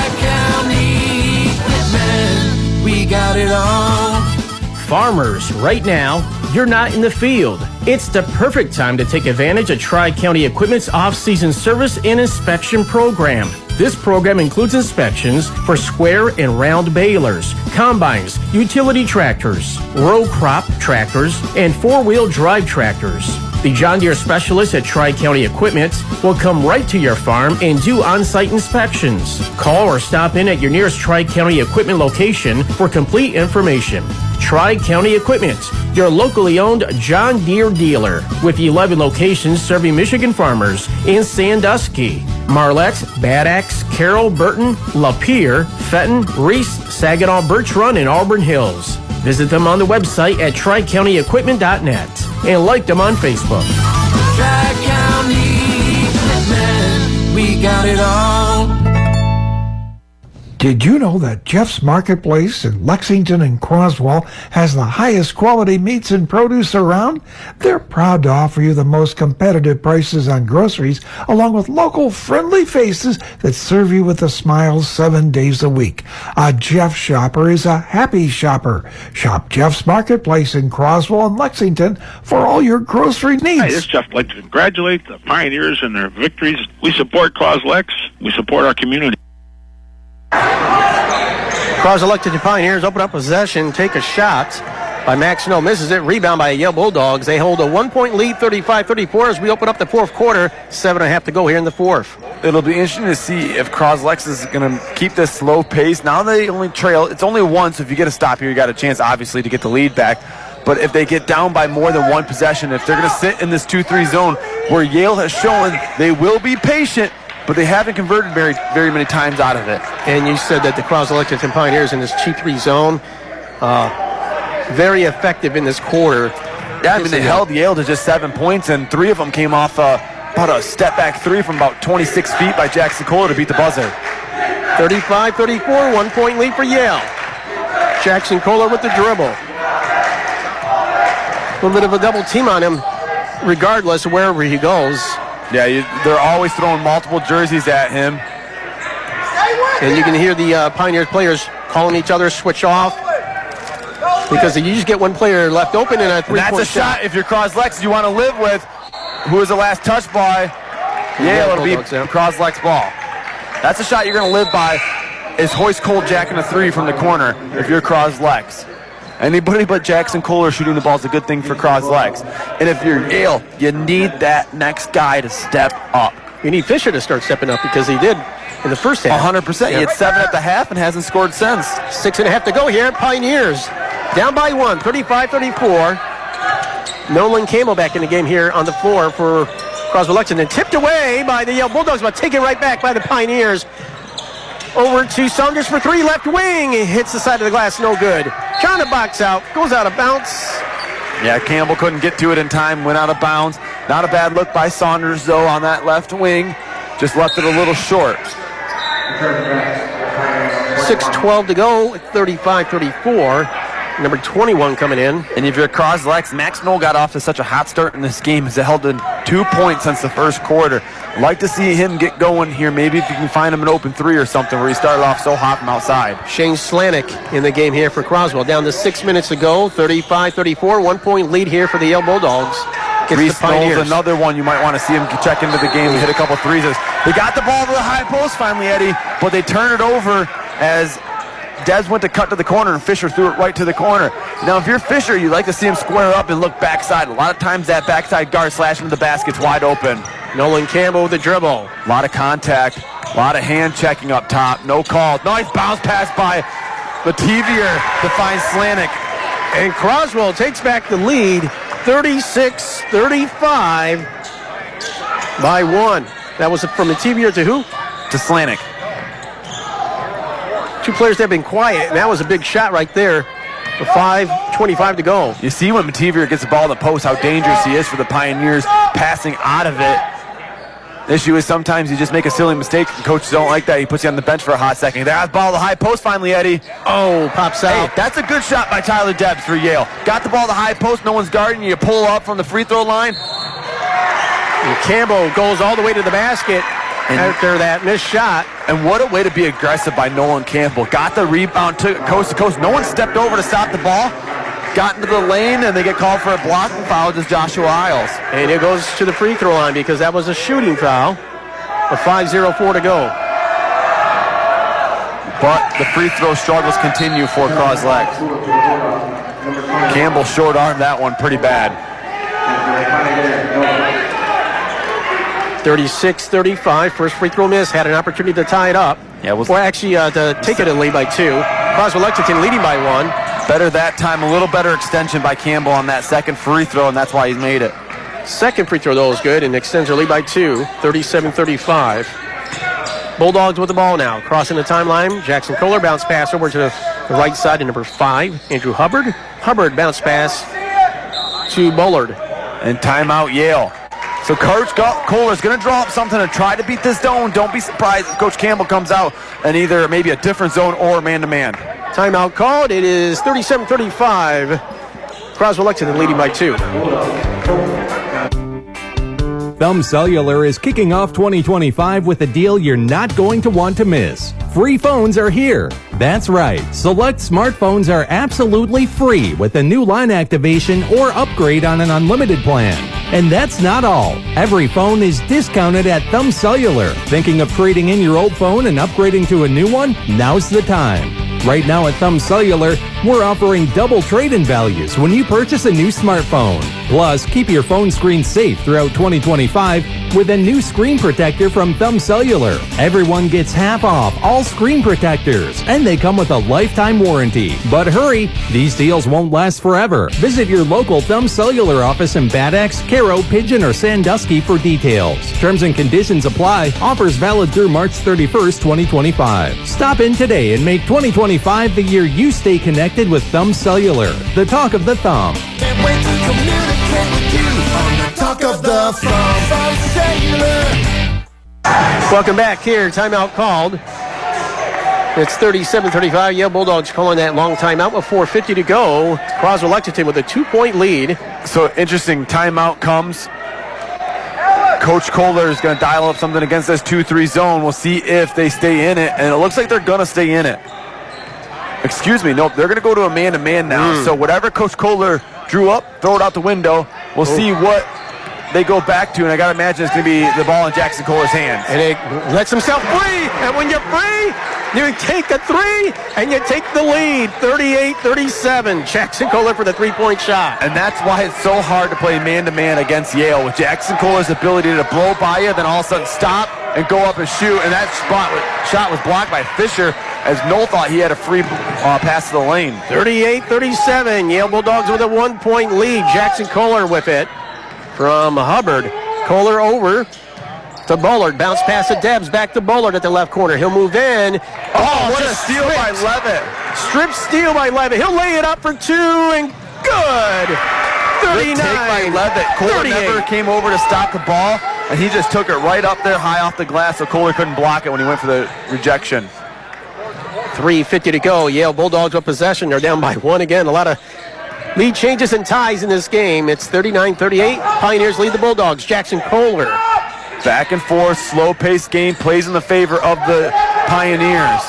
We got it all. Farmers, right now, you're not in the field. It's the perfect time to take advantage of Tri-County Equipment's off-season service and inspection program. This program includes inspections for square and round balers, combines, utility tractors, row crop tractors, and four-wheel drive tractors. The John Deere specialists at Tri-County Equipment will come right to your farm and do on-site inspections. Call or stop in at your nearest Tri-County Equipment location for complete information. Tri-County Equipment, your locally owned John Deere dealer, with eleven locations serving Michigan farmers in Sandusky, Marlette, Bad Axe, Carroll, Burton, Lapeer, Fenton, Reese, Saginaw, Birch Run, and Auburn Hills. Visit them on the website at tri county equipment dot net and like them on Facebook. Tri-County Equipment, we got it all. Did you know that Jeff's Marketplace in Lexington and Croswell has the highest quality meats and produce around? They're proud to offer you the most competitive prices on groceries, along with local friendly faces that serve you with a smile seven days a week. A Jeff shopper is a happy shopper. Shop Jeff's Marketplace in Croswell and Lexington for all your grocery needs. Hi, this is Jeff. I'd like to congratulate the Pioneers and their victories. We support Croslex. We support our community. Croswell Lexington Pioneers open up possession, take a shot by Max Snow, misses it. Rebound by Yale Bulldogs. They hold a one-point lead, thirty-five thirty-four, as we open up the fourth quarter. Seven and a half to go here in the fourth. It'll be interesting to see if Croslex is going to keep this slow pace. Now they only trail. It's only one, so if you get a stop here, you got a chance, obviously, to get the lead back. But if they get down by more than one possession, if they're going to sit in this two three zone where Yale has shown they will be patient, but they haven't converted very, very many times out of it. And you said that the Croswell Lexington Pioneers in this two three zone, uh, very effective in this quarter. Yeah, I mean, they held Yale to just seven points, and three of them came off uh, about a step-back three from about twenty-six feet by Jackson Kohler to beat the buzzer. thirty-five thirty-four, one-point lead for Yale. Jackson Kohler with the dribble. A little bit of a double team on him, regardless of wherever he goes. Yeah, you, they're always throwing multiple jerseys at him. And you can hear the uh, Pioneers players calling each other switch off, because you just get one player left open in a three-point That's a shot. shot. If you're Croslex you want to live with. Who was the last touch by Yale? It'll be Croslex ball. That's a shot you're going to live by, is hoist Cole Jack in a three from the corner if you're Croslex. Anybody but Jackson Kohler shooting the ball is a good thing for Croslex. And if you're Yale, you need that next guy to step up. You need Fisher to start stepping up, because he did in the first half. one hundred percent. He had seven at the half and hasn't scored since. Six and a half to go here. Pioneers down by one, thirty-five thirty-four. Nolan Campbell back in the game here on the floor for Croswell Lexington. Tipped away by the Yale Bulldogs, but taken right back by the Pioneers. Over to Saunders for three, left wing. He hits the side of the glass, no good. Trying to box out, goes out of bounds. Yeah, Campbell couldn't get to it in time, went out of bounds. Not a bad look by Saunders, though, on that left wing. Just left it a little short. six twelve to go, thirty-five thirty-four. Number twenty-one coming in. And if you're Croslex, Max Knoll got off to such a hot start in this game as it held in two points since the first quarter. Like to see him get going here. Maybe if you can find him an open three or something where he started off so hot from outside. Shane Slanik in the game here for Croswell. Down to six minutes to go, thirty-five thirty-four. One-point lead here for the Yale Bulldogs. Reese Knowles, another one you might want to see him check into the game and hit a couple threes. They got the ball to the high post finally, Eddie, but they turn it over as Debs went to cut to the corner, and Fisher threw it right to the corner. Now, if you're Fisher, you like to see him square up and look backside. A lot of times that backside guard slash into the basket's wide open. Nolan Campbell with the dribble. A lot of contact, a lot of hand checking up top. No call. Nice bounce pass by Mativier to find Slanik. And Croswell takes back the lead, thirty-six thirty-five by one. That was from Mativier to who? To Slanik. Two players that have been quiet, and that was a big shot right there. With five twenty-five to go. You see when Mativier gets the ball in the post, how dangerous he is for the Pioneers passing out of it. The issue is sometimes you just make a silly mistake, and coaches don't like that. He puts you on the bench for a hot second. There's the ball to the high post finally, Eddie. Oh, pops out. Hey, that's a good shot by Tyler Debs for Yale. Got the ball to the high post, no one's guarding you. You pull up from the free throw line. And Campbell goes all the way to the basket and after that missed shot. And what a way to be aggressive by Nolan Campbell. Got the rebound, took it coast to coast. No one stepped over to stop the ball. Got into the lane, and they get called for a blocking foul to Joshua Isles. And it goes to the free throw line because that was a shooting foul. With five oh four to go. But the free throw struggles continue for Croslex. Campbell short-armed that one pretty bad. thirty-six thirty-five, first free throw miss, had an opportunity to tie it up. Yeah, well, well actually uh, to take it in lead by two. Croswell Lexington leading by one. Better that time, a little better extension by Campbell on that second free throw, and that's why he's made it. Second free throw, though, is good and extends their lead by two, thirty-seven thirty-five. Bulldogs with the ball now. Crossing the timeline, Jackson Kohler bounce pass over to the right side to number five, Andrew Hubbard. Hubbard bounce pass to Bullard. And timeout Yale. So Coach Kohler's going to draw up something to try to beat this zone. Don't be surprised if Coach Campbell comes out in either maybe a different zone or man-to-man. Timeout called. It is thirty-seven thirty-five. Croswell Lexington leading by two. Thumb Cellular is kicking off twenty twenty-five with a deal you're not going to want to miss. Free phones are here. That's right. Select smartphones are absolutely free with a new line activation or upgrade on an unlimited plan. And that's not all. Every phone is discounted at Thumb Cellular. Thinking of trading in your old phone and upgrading to a new one? Now's the time. Right now at Thumb Cellular, we're offering double trade-in values when you purchase a new smartphone. Plus, keep your phone screen safe throughout twenty twenty-five with a new screen protector from Thumb Cellular. Everyone gets half off all screen protectors, and they come with a lifetime warranty. But hurry, these deals won't last forever. Visit your local Thumb Cellular office in Bad Axe, Caro, Pigeon, or Sandusky for details. Terms and conditions apply. Offers valid through March thirty-first, twenty twenty-five. Stop in today and make twenty twenty-five the year you stay connected with Thumb Cellular, the talk of the thumb. Can't wait to communicate with you on the talk of the thumb. Thumb Cellular. Welcome back here. Timeout called. It's thirty-seven thirty-five. Yale Bulldogs calling that long timeout with four fifty to go. Croswell Lexington with a two-point lead. So interesting timeout comes. Coach Kohler is going to dial up something against this two three zone. We'll see if they stay in it, and it looks like they're going to stay in it. Excuse me, nope, they're going to go to a man-to-man now. Mm. So whatever Coach Kohler drew up, throw it out the window. We'll Ooh. see what they go back to, and I got to imagine it's going to be the ball in Jackson Kohler's hands. And it lets himself free, and when you're free, you take a three, and you take the lead, thirty-eight thirty-seven. Jackson Kohler for the three-point shot. And that's why it's so hard to play man-to-man against Yale, with Jackson Kohler's ability to blow by you, then all of a sudden stop and go up and shoot, and that spot shot was blocked by Fisher, as Noel thought he had a free uh, pass to the lane. thirty-eight thirty-seven. Yale Bulldogs with a one-point lead. Jackson Kohler with it from Hubbard. Kohler over to Bullard. Bounce pass to Debs. Back to Bullard at the left corner. He'll move in. Oh, oh what a steal stripped. by Levitt. Strip steal by Levitt. He'll lay it up for two, and good. thirty-nine. Good take by Levitt. Kohler never came over to stop the ball, and he just took it right up there high off the glass, so Kohler couldn't block it when he went for the rejection. three fifty to go. Yale Bulldogs with possession. They're down by one again. A lot of lead changes and ties in this game. It's thirty-nine thirty-eight. Pioneers lead the Bulldogs. Jackson Kohler. Back and forth, slow-paced game, plays in the favor of the Pioneers.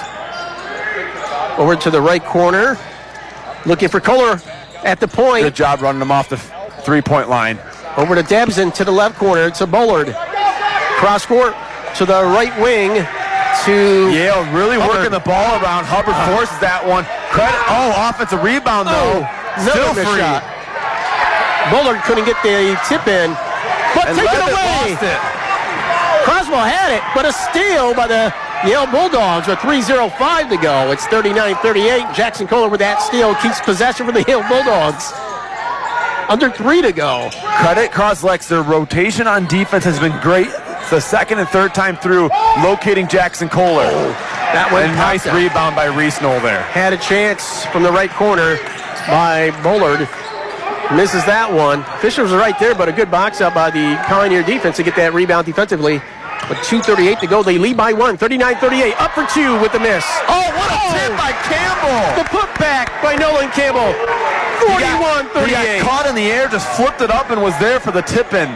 Over to the right corner. Looking for Kohler at the point. Good job running him off the three-point line. Over to Debs and to the left corner. It's a Bullard. Cross court to the right wing to Yale really Hubbard. Working the ball around. Hubbard uh, forces that one. Credit. Oh, offensive rebound though. Oh, Still free. Shot. Bullard couldn't get the tip in, but and take it away. Lost it. Croswell had it, but a steal by the Yale Bulldogs with three oh five to go. It's thirty-nine thirty-eight. Jackson Kohler with that steal keeps possession for the Yale Bulldogs. Under three to go. Credit Croslex. Their rotation on defense has been great. It's the second and third time through locating Jackson Kohler. Oh, that went and nice out. Rebound by Reese Knoll there. Had a chance from the right corner by Bullard. Misses that one. Fisher was right there, but a good box out by the Pioneer defense to get that rebound defensively. With two thirty-eight to go, they lead by one. thirty-nine thirty-eight, up for two with the miss. Oh, what a oh, tip by Campbell. The putback by Nolan Campbell. forty-one thirty-eight. He got caught in the air, just flipped it up and was there for the tip-in.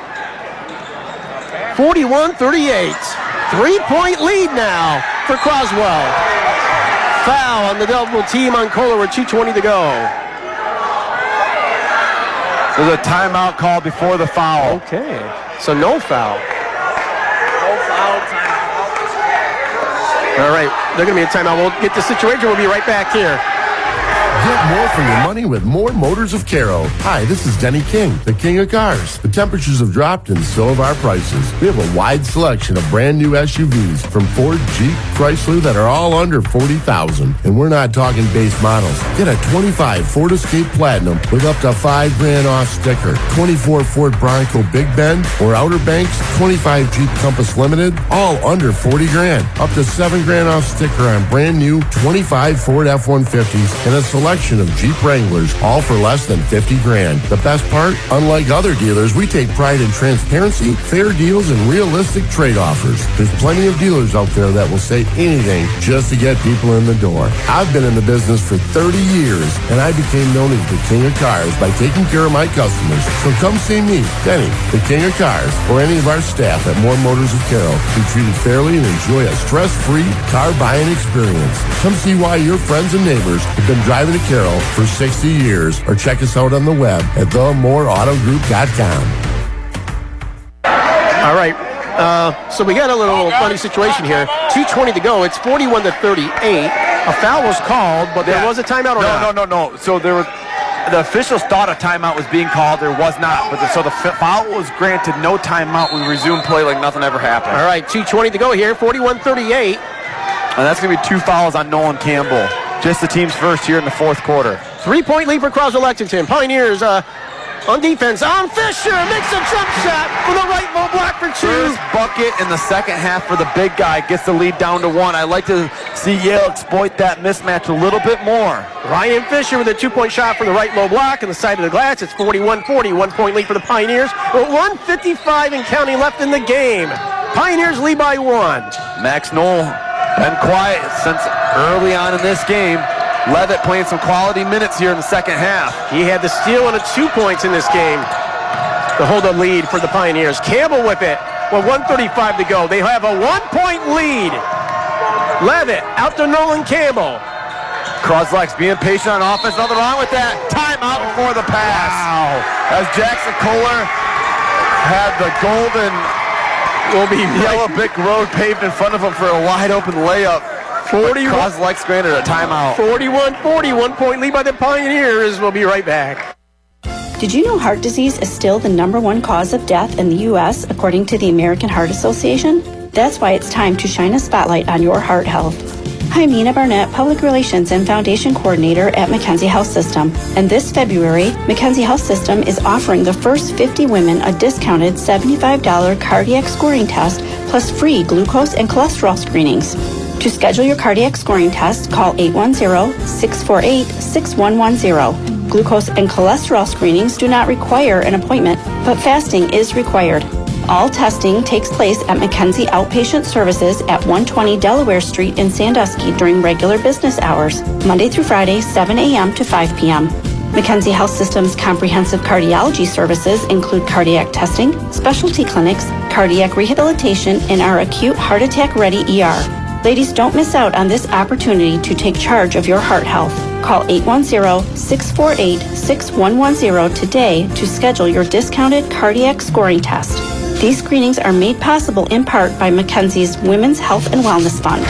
forty-one thirty-eight. Three-point lead now for Croswell. Foul on the double team on Kohler with two twenty to go. There's a timeout call before the foul. Okay, so no foul. All right, they're going to be a timeout. We'll get the situation. We'll be right back here. Get more for your money with More Motors of Caro. Hi, this is Denny King, the king of cars. The temperatures have dropped and so have our prices. We have a wide selection of brand new S U Vs from Ford, Jeep, Chrysler that are all under forty thousand dollars. And we're not talking base models. Get a twenty-five Ford Escape Platinum with up to five grand off sticker. twenty-four Ford Bronco Big Bend or Outer Banks, twenty-five Jeep Compass Limited, all under forty grand. Up to seven grand off sticker on brand new twenty-five Ford F one fifties and a selection of Jeep Wranglers, all for less than fifty grand. The best part, unlike other dealers, we take pride in transparency, fair deals, and realistic trade offers. There's plenty of dealers out there that will say anything just to get people in the door. I've been in the business for thirty years, and I became known as the king of cars by taking care of my customers. So come see me, Denny, the king of cars, or any of our staff at More Motors of Caro. Be treated fairly and enjoy a stress-free car buying experience. Come see why your friends and neighbors have been driving to Caro for sixty years, or check us out on the web at the more auto group dot com. All right, uh, so we got a little funny situation here. two twenty to go. It's forty-one to thirty-eight. A foul was called, but there yeah. was a timeout or no, not? No, no, no. So there was, the officials thought a timeout was being called. There was not. But the, so the foul was granted. No timeout. We resumed play like nothing ever happened. All right, two twenty to go here. forty-one thirty-eight. And that's going to be two fouls on Nolan Campbell. Just the team's first here in the fourth quarter. Three-point lead for Croswell Lexington. Pioneers uh, on defense. On Fisher makes a jump shot for the right low block for two. First bucket in the second half for the big guy. Gets the lead down to one. I like to see Yale exploit that mismatch a little bit more. Ryan Fisher with a two-point shot from the right low block on the side of the glass. It's forty-one forty. One-point lead for the Pioneers. But one fifty-five and counting left in the game. Pioneers lead by one. Max Knoll been quiet since early on in this game. Levitt playing some quality minutes here in the second half. He had the steal and a two points in this game to hold a lead for the Pioneers. Campbell with it with one thirty-five to go. They have a one-point lead. Levitt out to Nolan Campbell. Croslex being patient on offense. Nothing wrong with that. Timeout before the pass. Wow. As Jackson Kohler had the golden will be yellow brick road paved in front of him for a wide open layup. forty-one Croslex granted a timeout. forty-one forty, one-point lead by the Pioneers. We'll be right back. Did you know heart disease is still the number one cause of death in the U S according to the American Heart Association? That's why it's time to shine a spotlight on your heart health. I'm Nina Barnett, Public Relations and Foundation Coordinator at Mackenzie Health System. And this February, Mackenzie Health System is offering the first fifty women a discounted seventy-five dollars cardiac scoring test plus free glucose and cholesterol screenings. To schedule your cardiac scoring test, call eight one zero, six four eight, six one one zero. Glucose and cholesterol screenings do not require an appointment, but fasting is required. All testing takes place at Mackenzie Outpatient Services at one twenty Delaware Street in Sandusky during regular business hours, Monday through Friday, seven a.m. to five p.m. Mackenzie Health System's comprehensive cardiology services include cardiac testing, specialty clinics, cardiac rehabilitation, and our acute heart attack ready E R. Ladies, don't miss out on this opportunity to take charge of your heart health. Call eight one zero, six four eight, six one one zero today to schedule your discounted cardiac scoring test. These screenings are made possible in part by Mackenzie's Women's Health and Wellness Fund.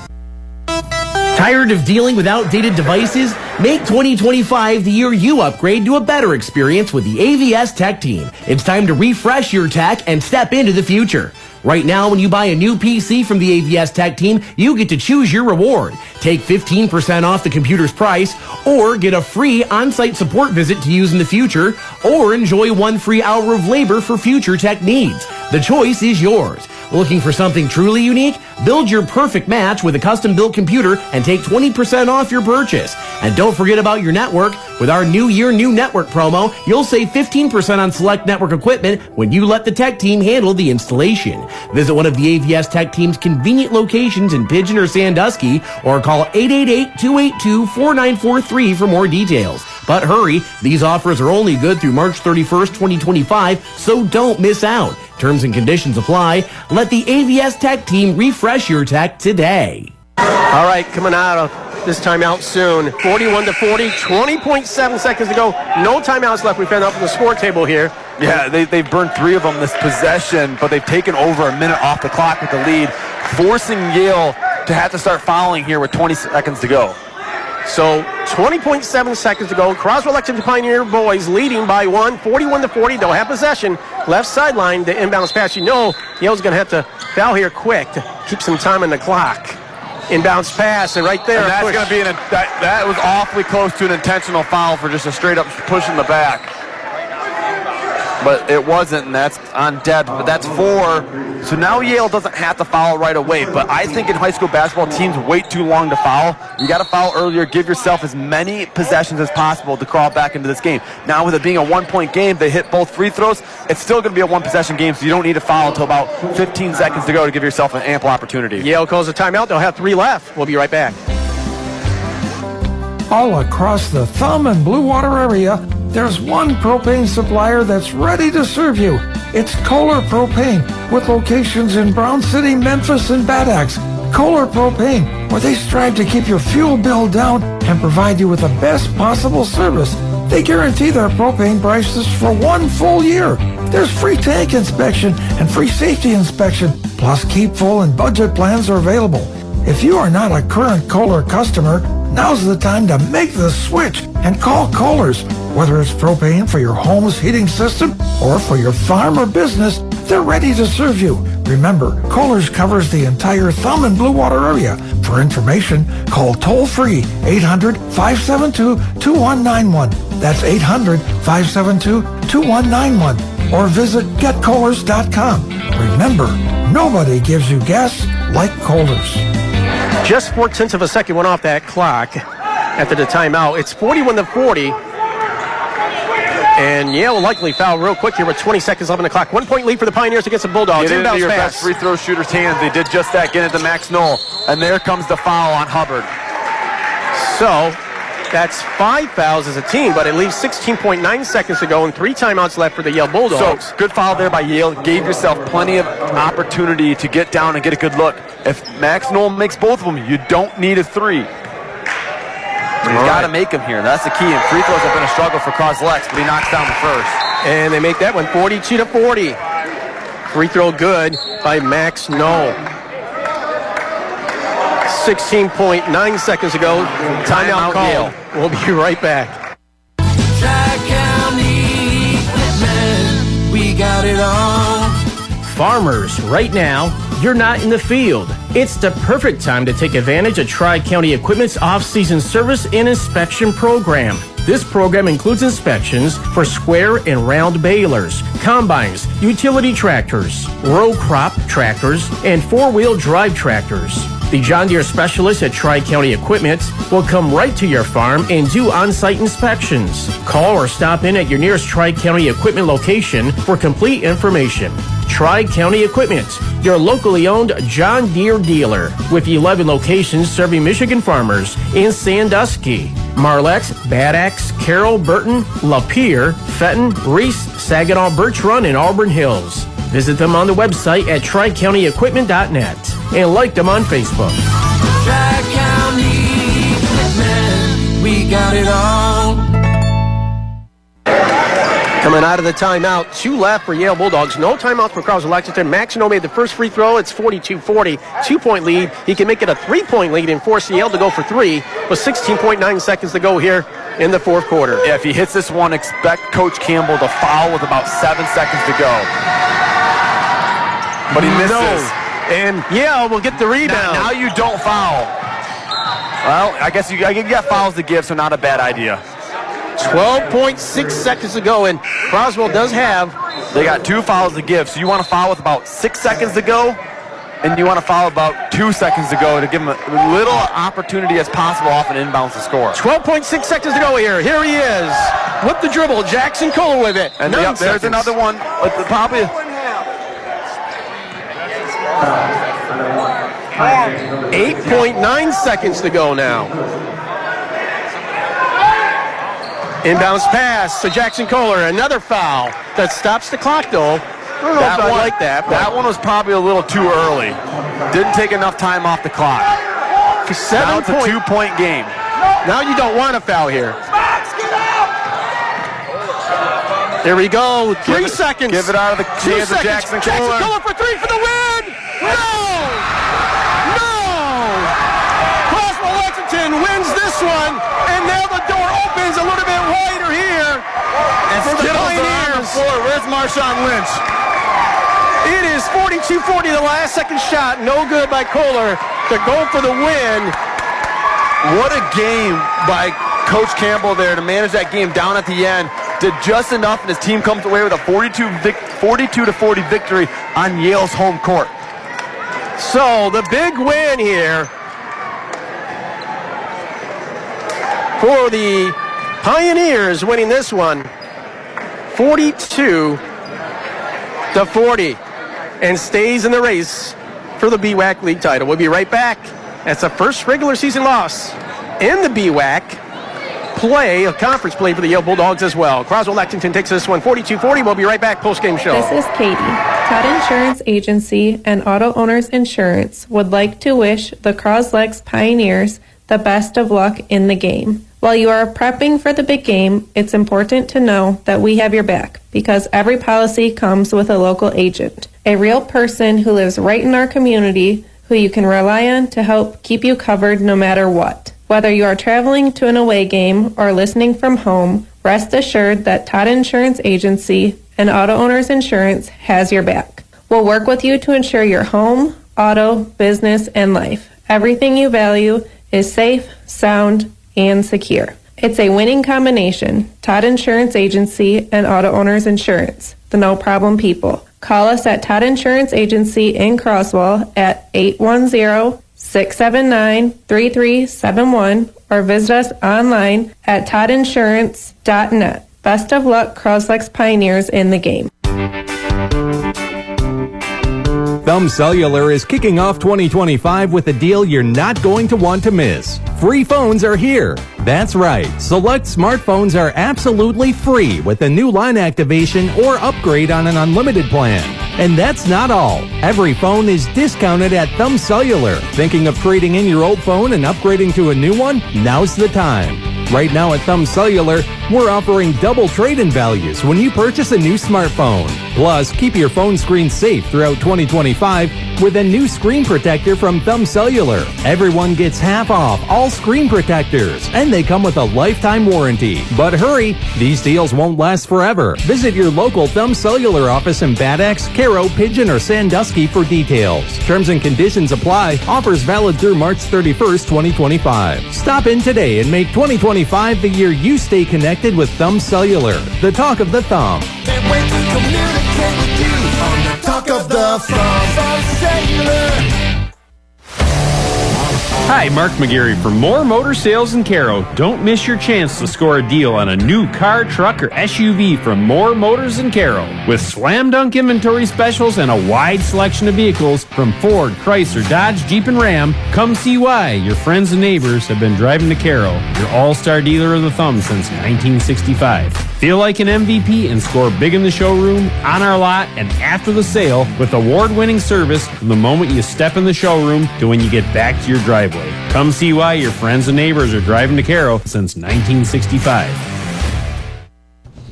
Tired of dealing with outdated devices? Make twenty twenty-five the year you upgrade to a better experience with the A V S Tech Team. It's time to refresh your tech and step into the future. Right now, when you buy a new P C from the A V S Tech Team, you get to choose your reward. Take fifteen percent off the computer's price, or get a free on-site support visit to use in the future, or enjoy one free hour of labor for future tech needs. The choice is yours. Looking for something truly unique? Build your perfect match with a custom-built computer and take twenty percent off your purchase. And don't forget about your network. With our New Year, New Network promo, you'll save fifteen percent on select network equipment when you let the Tech Team handle the installation. Visit one of the A V S Tech Team's convenient locations in Pigeon or Sandusky, or call eight eight eight, two eight two, four nine four three for more details. But hurry, these offers are only good through March thirty-first, twenty twenty-five, so don't miss out. Terms and conditions apply. Let the A V S Tech Team refresh your tech today. All right, coming out of this timeout soon. forty-one to forty, twenty point seven seconds to go. No timeouts left. We've been up on the score table here. Yeah, they, they've burned three of them this possession, but they've taken over a minute off the clock with the lead, forcing Yale to have to start fouling here with twenty seconds to go. So twenty point seven seconds to go. Croswell Lexington Pioneer boys leading by one, forty-one to forty. They'll have possession. Left sideline, the inbounds pass. You know Yale's going to have to foul here quick to keep some time on the clock. Inbounds pass, and right there. And that's going to be an, that, that was awfully close to an intentional foul for just a straight up push in the back. But it wasn't, and that's on Deb. But that's four. So now Yale doesn't have to foul right away. But I think in high school basketball, teams wait too long to foul. You got to foul earlier. Give yourself as many possessions as possible to crawl back into this game. Now, with it being a one-point game, they hit both free throws. It's still going to be a one-possession game, so you don't need to foul until about fifteen seconds to go to give yourself an ample opportunity. Yale calls a timeout. They'll have three left. We'll be right back. All across the Thumb and Blue Water area, there's one propane supplier that's ready to serve you. It's Kohler Propane, with locations in Brown City, Memphis, and Bad Axe. Kohler Propane, where they strive to keep your fuel bill down and provide you with the best possible service. They guarantee their propane prices for one full year. There's free tank inspection and free safety inspection, plus keep full and budget plans are available. If you are not a current Kohler customer, now's the time to make the switch and call Kohler's. Whether it's propane for your home's heating system or for your farm or business, they're ready to serve you. Remember, Kohler's covers the entire Thumb and Blue Water area. For information, call toll-free eight hundred, five seven two, two one nine one. That's eight hundred, five seven two, two one nine one. Or visit get kohlers dot com. Remember, nobody gives you gas like Kohler's. Just four tenths of a second went off that clock after the timeout. It's forty-one to forty. And Yale will likely foul real quick here with twenty seconds left on the clock. One point lead for the Pioneers against the Bulldogs. Get into your pass. best free throw shooter's hands. They did just that. Get into Max Knoll. And there comes the foul on Hubbard. So that's five fouls as a team, but it leaves sixteen point nine seconds to go and three timeouts left for the Yale Bulldogs. So good foul there by Yale. Gave yourself plenty of opportunity to get down and get a good look. If Max Knoll makes both of them, you don't need a three. He's got to make them here. That's the key. And free throws have been a struggle for Croslex, but he knocks down the first. And they make that one forty-two to forty. Free throw good by Max Knoll. sixteen point nine seconds ago. Timeout call. We'll be right back. Tri-County Equipment, we got it all. Farmers, right now, you're not in the field. It's the perfect time to take advantage of Tri-County Equipment's off-season service and inspection program. This program includes inspections for square and round balers, combines, utility tractors, row crop tractors, and four-wheel drive tractors. The John Deere specialists at Tri-County Equipment will come right to your farm and do on-site inspections. Call or stop in at your nearest Tri-County Equipment location for complete information. Tri-County Equipment, your locally owned John Deere dealer, with eleven locations serving Michigan farmers in Sandusky, Marlex, Bad Axe, Carroll, Burton, Lapeer, Fenton, Reese, Saginaw, Birch Run, and Auburn Hills. Visit them on the website at tri county equipment dot net and like them on Facebook. Tri-County Equipment, we got it all. Coming Coming out of the timeout, two left for Yale Bulldogs. No timeouts for Croswell Lexington. Maxino made the first free throw. It's forty-two forty. Two-point lead. He can make it a three-point lead and force Yale to go for three with sixteen point nine seconds to go here in the fourth quarter. Yeah, if he hits this one, expect Coach Campbell to foul with about seven seconds to go. But he misses. No. And Yale will get the rebound. Now, now you don't foul. Well, I guess you, you got fouls to give, so not a bad idea. twelve point six seconds to go, and Croswell does have. They got two fouls to give, so you want to foul with about six seconds to go, and you want to foul about two seconds to go to give them a little opportunity as possible off an inbounds to score. twelve point six seconds to go here. Here he is with the dribble. Jackson Kohler with it. And yep, there's another one. Uh, probably. eight point nine seconds to go now. Inbounds pass to Jackson Kohler. Another foul that stops the clock, though. I don't know that if I one, like that. That one was probably a little too early. Didn't take enough time off the clock. For seven now it's point, a two-point game. Now you don't want a foul here. There we go. Three give it, seconds. Give it out of the hands of Jackson Kohler. Jackson Kohler for three for the win. No! No! Croswell Lexington wins this one, and now the door opens a little bit wider here. And for the Skittles are on the Pioneers. floor. Where's Marshawn Lynch? It is forty-two forty, the last second shot. No good by Kohler to go for the win. What a game by Coach Campbell there to manage that game down at the end. Did just enough, and his team comes away with a forty-two to forty victory on Yale's home court. So the big win here for the Pioneers, winning this one forty-two to forty, and stays in the race for the B W A C league title. We'll be right back. That's the first regular season loss in the B W A C play, a conference play for the Yale Bulldogs as well. Croswell Lexington takes this one forty-two forty. We'll be right back, post-game show. This is Katie. Todd Insurance Agency and Auto Owners Insurance would like to wish the Croslex Pioneers the best of luck in the game. While you are prepping for the big game, it's important to know that we have your back because every policy comes with a local agent, a real person who lives right in our community who you can rely on to help keep you covered no matter what. Whether you are traveling to an away game or listening from home, rest assured that Todd Insurance Agency and Auto Owners Insurance has your back. We'll work with you to ensure your home, auto, business, and life. Everything you value is safe, sound, and secure. It's a winning combination. Todd Insurance Agency and Auto Owners Insurance, the no problem people. Call us at Todd Insurance Agency in Croswell at eight one zero, six seven nine, three three seven one or visit us online at todd insurance dot net. Best of luck, Croslex Pioneers in the game. Thumb Cellular is kicking off twenty twenty-five with a deal you're not going to want to miss. Free phones are here. That's right. Select smartphones are absolutely free with a new line activation or upgrade on an unlimited plan. And that's not all. Every phone is discounted at Thumb Cellular. Thinking of trading in your old phone and upgrading to a new one? Now's the time. Right now at Thumb Cellular, we're offering double trade-in values when you purchase a new smartphone. Plus, keep your phone screen safe throughout twenty twenty-five with a new screen protector from Thumb Cellular. Everyone gets half off all screen protectors, and they come with a lifetime warranty. But hurry, these deals won't last forever. Visit your local Thumb Cellular office in Bad Axe, Caro, Pigeon, or Sandusky for details. Terms and conditions apply. Offers valid through March thirty-first, twenty twenty-five. Stop in today and make twenty twenty-five the year you stay connected with Thumb Cellular, the talk of the thumb. Can't wait to communicate with you on the talk of the thumb. Thumb Cellular. Hi, Mark McGarry for More Motor Sales in Caro. Don't miss your chance to score a deal on a new car, truck, or S U V from More Motors in Caro. With slam dunk inventory specials and a wide selection of vehicles from Ford, Chrysler, Dodge, Jeep, and Ram, come see why your friends and neighbors have been driving to Caro, your all-star dealer of the thumb since nineteen sixty-five. Feel like an M V P and score big in the showroom, on our lot, and after the sale with award-winning service from the moment you step in the showroom to when you get back to your driveway. Come see why your friends and neighbors are driving to Caro since nineteen sixty-five.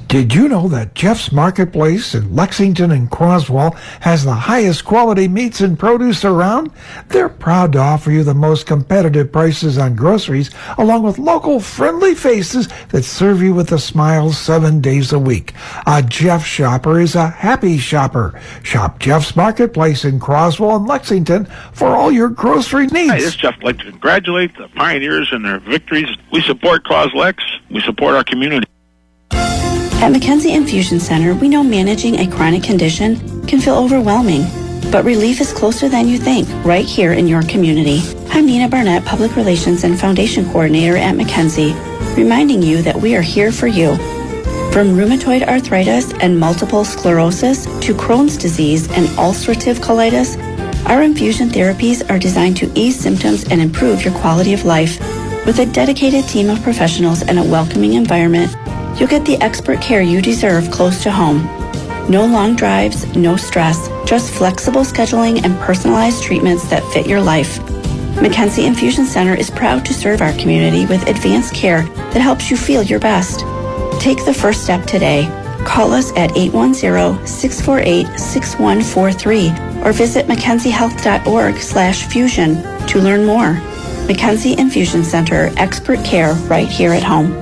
Did you know that Jeff's Marketplace in Lexington and Croswell has the highest quality meats and produce around? They're proud to offer you the most competitive prices on groceries, along with local friendly faces that serve you with a smile seven days a week. A Jeff shopper is a happy shopper. Shop Jeff's Marketplace in Croswell and Lexington for all your grocery needs. Hi, this is Jeff. I'd like to congratulate the Pioneers and their victories. We support Croslex. We support our community. At McKenzie Infusion Center, we know managing a chronic condition can feel overwhelming, but relief is closer than you think, right here in your community. I'm Nina Barnett, Public Relations and Foundation Coordinator at McKenzie, reminding you that we are here for you. From rheumatoid arthritis and multiple sclerosis to Crohn's disease and ulcerative colitis, our infusion therapies are designed to ease symptoms and improve your quality of life. With a dedicated team of professionals and a welcoming environment, you'll get the expert care you deserve close to home. No long drives, no stress, just flexible scheduling and personalized treatments that fit your life. McKenzie Infusion Center is proud to serve our community with advanced care that helps you feel your best. Take the first step today. Call us at eight one zero, six four eight, six one four three or visit mckenziehealth.org slash fusion to learn more. McKenzie Infusion Center, expert care right here at home.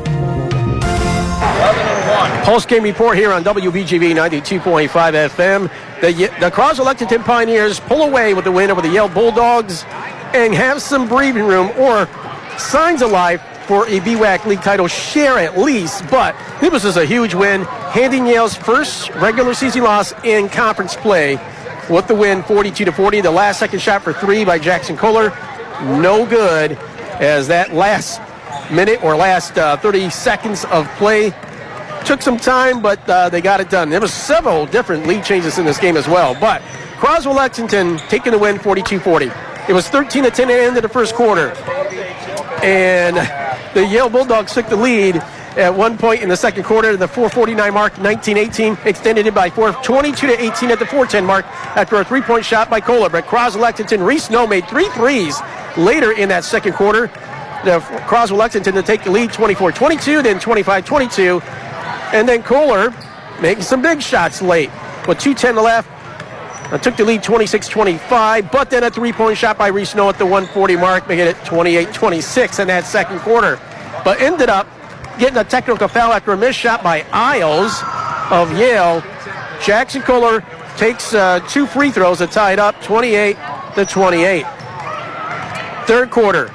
Post-game report here on W B G V ninety-two point five F M. The, the Croswell-Lexington Pioneers pull away with the win over the Yale Bulldogs and have some breathing room or signs of life for a B W A C league title share at least. But this was a huge win, handing Yale's first regular season loss in conference play with the win forty-two to forty. The last second shot for three by Jackson Kohler, no good, as that last minute or last uh, thirty seconds of play took some time, but uh, they got it done. There was several different lead changes in this game as well. But Croswell-Lexington taking the win forty-two forty. It was thirteen to ten at the end of the first quarter. And the Yale Bulldogs took the lead at one point in the second quarter. The four forty-nine mark, nineteen eighteen, extended it by four twenty-two to eighteen at the four ten mark after a three-point shot by Kohler. But Croswell-Lexington, Reese Snow made three threes later in that second quarter. The Croswell-Lexington to take the lead twenty-four twenty-two, then twenty-five twenty-two. And then Kohler making some big shots late with two ten left. Uh, took the lead twenty-six twenty-five, but then a three-point shot by Reese Snow at the one forty mark, making it twenty-eight twenty-six in that second quarter. But ended up getting a technical foul after a missed shot by Isles of Yale. Jackson Kohler takes uh, two free throws to tie it up, twenty-eight to twenty-eight. Third quarter.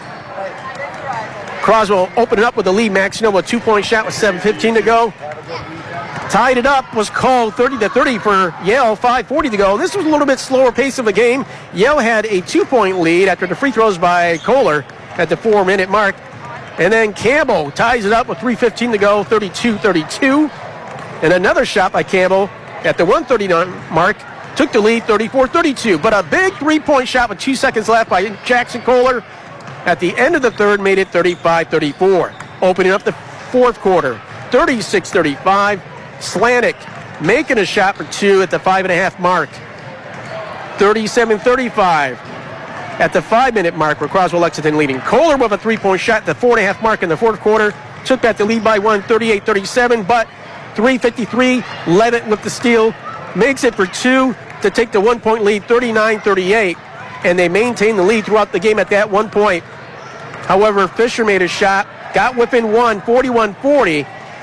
Croswell opened it up with the lead. Max Snow with a two-point shot with seven fifteen to go. Tied it up, was called thirty to thirty for Yale, five forty to go. This was a little bit slower pace of the game. Yale had a two-point lead after the free throws by Kohler at the four-minute mark. And then Campbell ties it up with three fifteen to go, thirty-two thirty-two. And another shot by Campbell at the one thirty-nine mark took the lead thirty-four thirty-two. But a big three-point shot with two seconds left by Jackson Kohler at the end of the third made it thirty-five thirty-four. Opening up the fourth quarter, thirty-six thirty-five. Slanik making a shot for two at the five and a half mark. thirty-seven thirty-five at the five-minute mark where Croswell-Lexington leading. Kohler with a three-point shot at the four and a half mark in the fourth quarter. Took back the lead by one, thirty-eight thirty-seven, but three fifty-three, Levitt with the steal. Makes it for two to take the one-point lead, thirty-nine thirty-eight. And they maintain the lead throughout the game at that one point. However, Fisher made a shot, got within one, forty-one forty.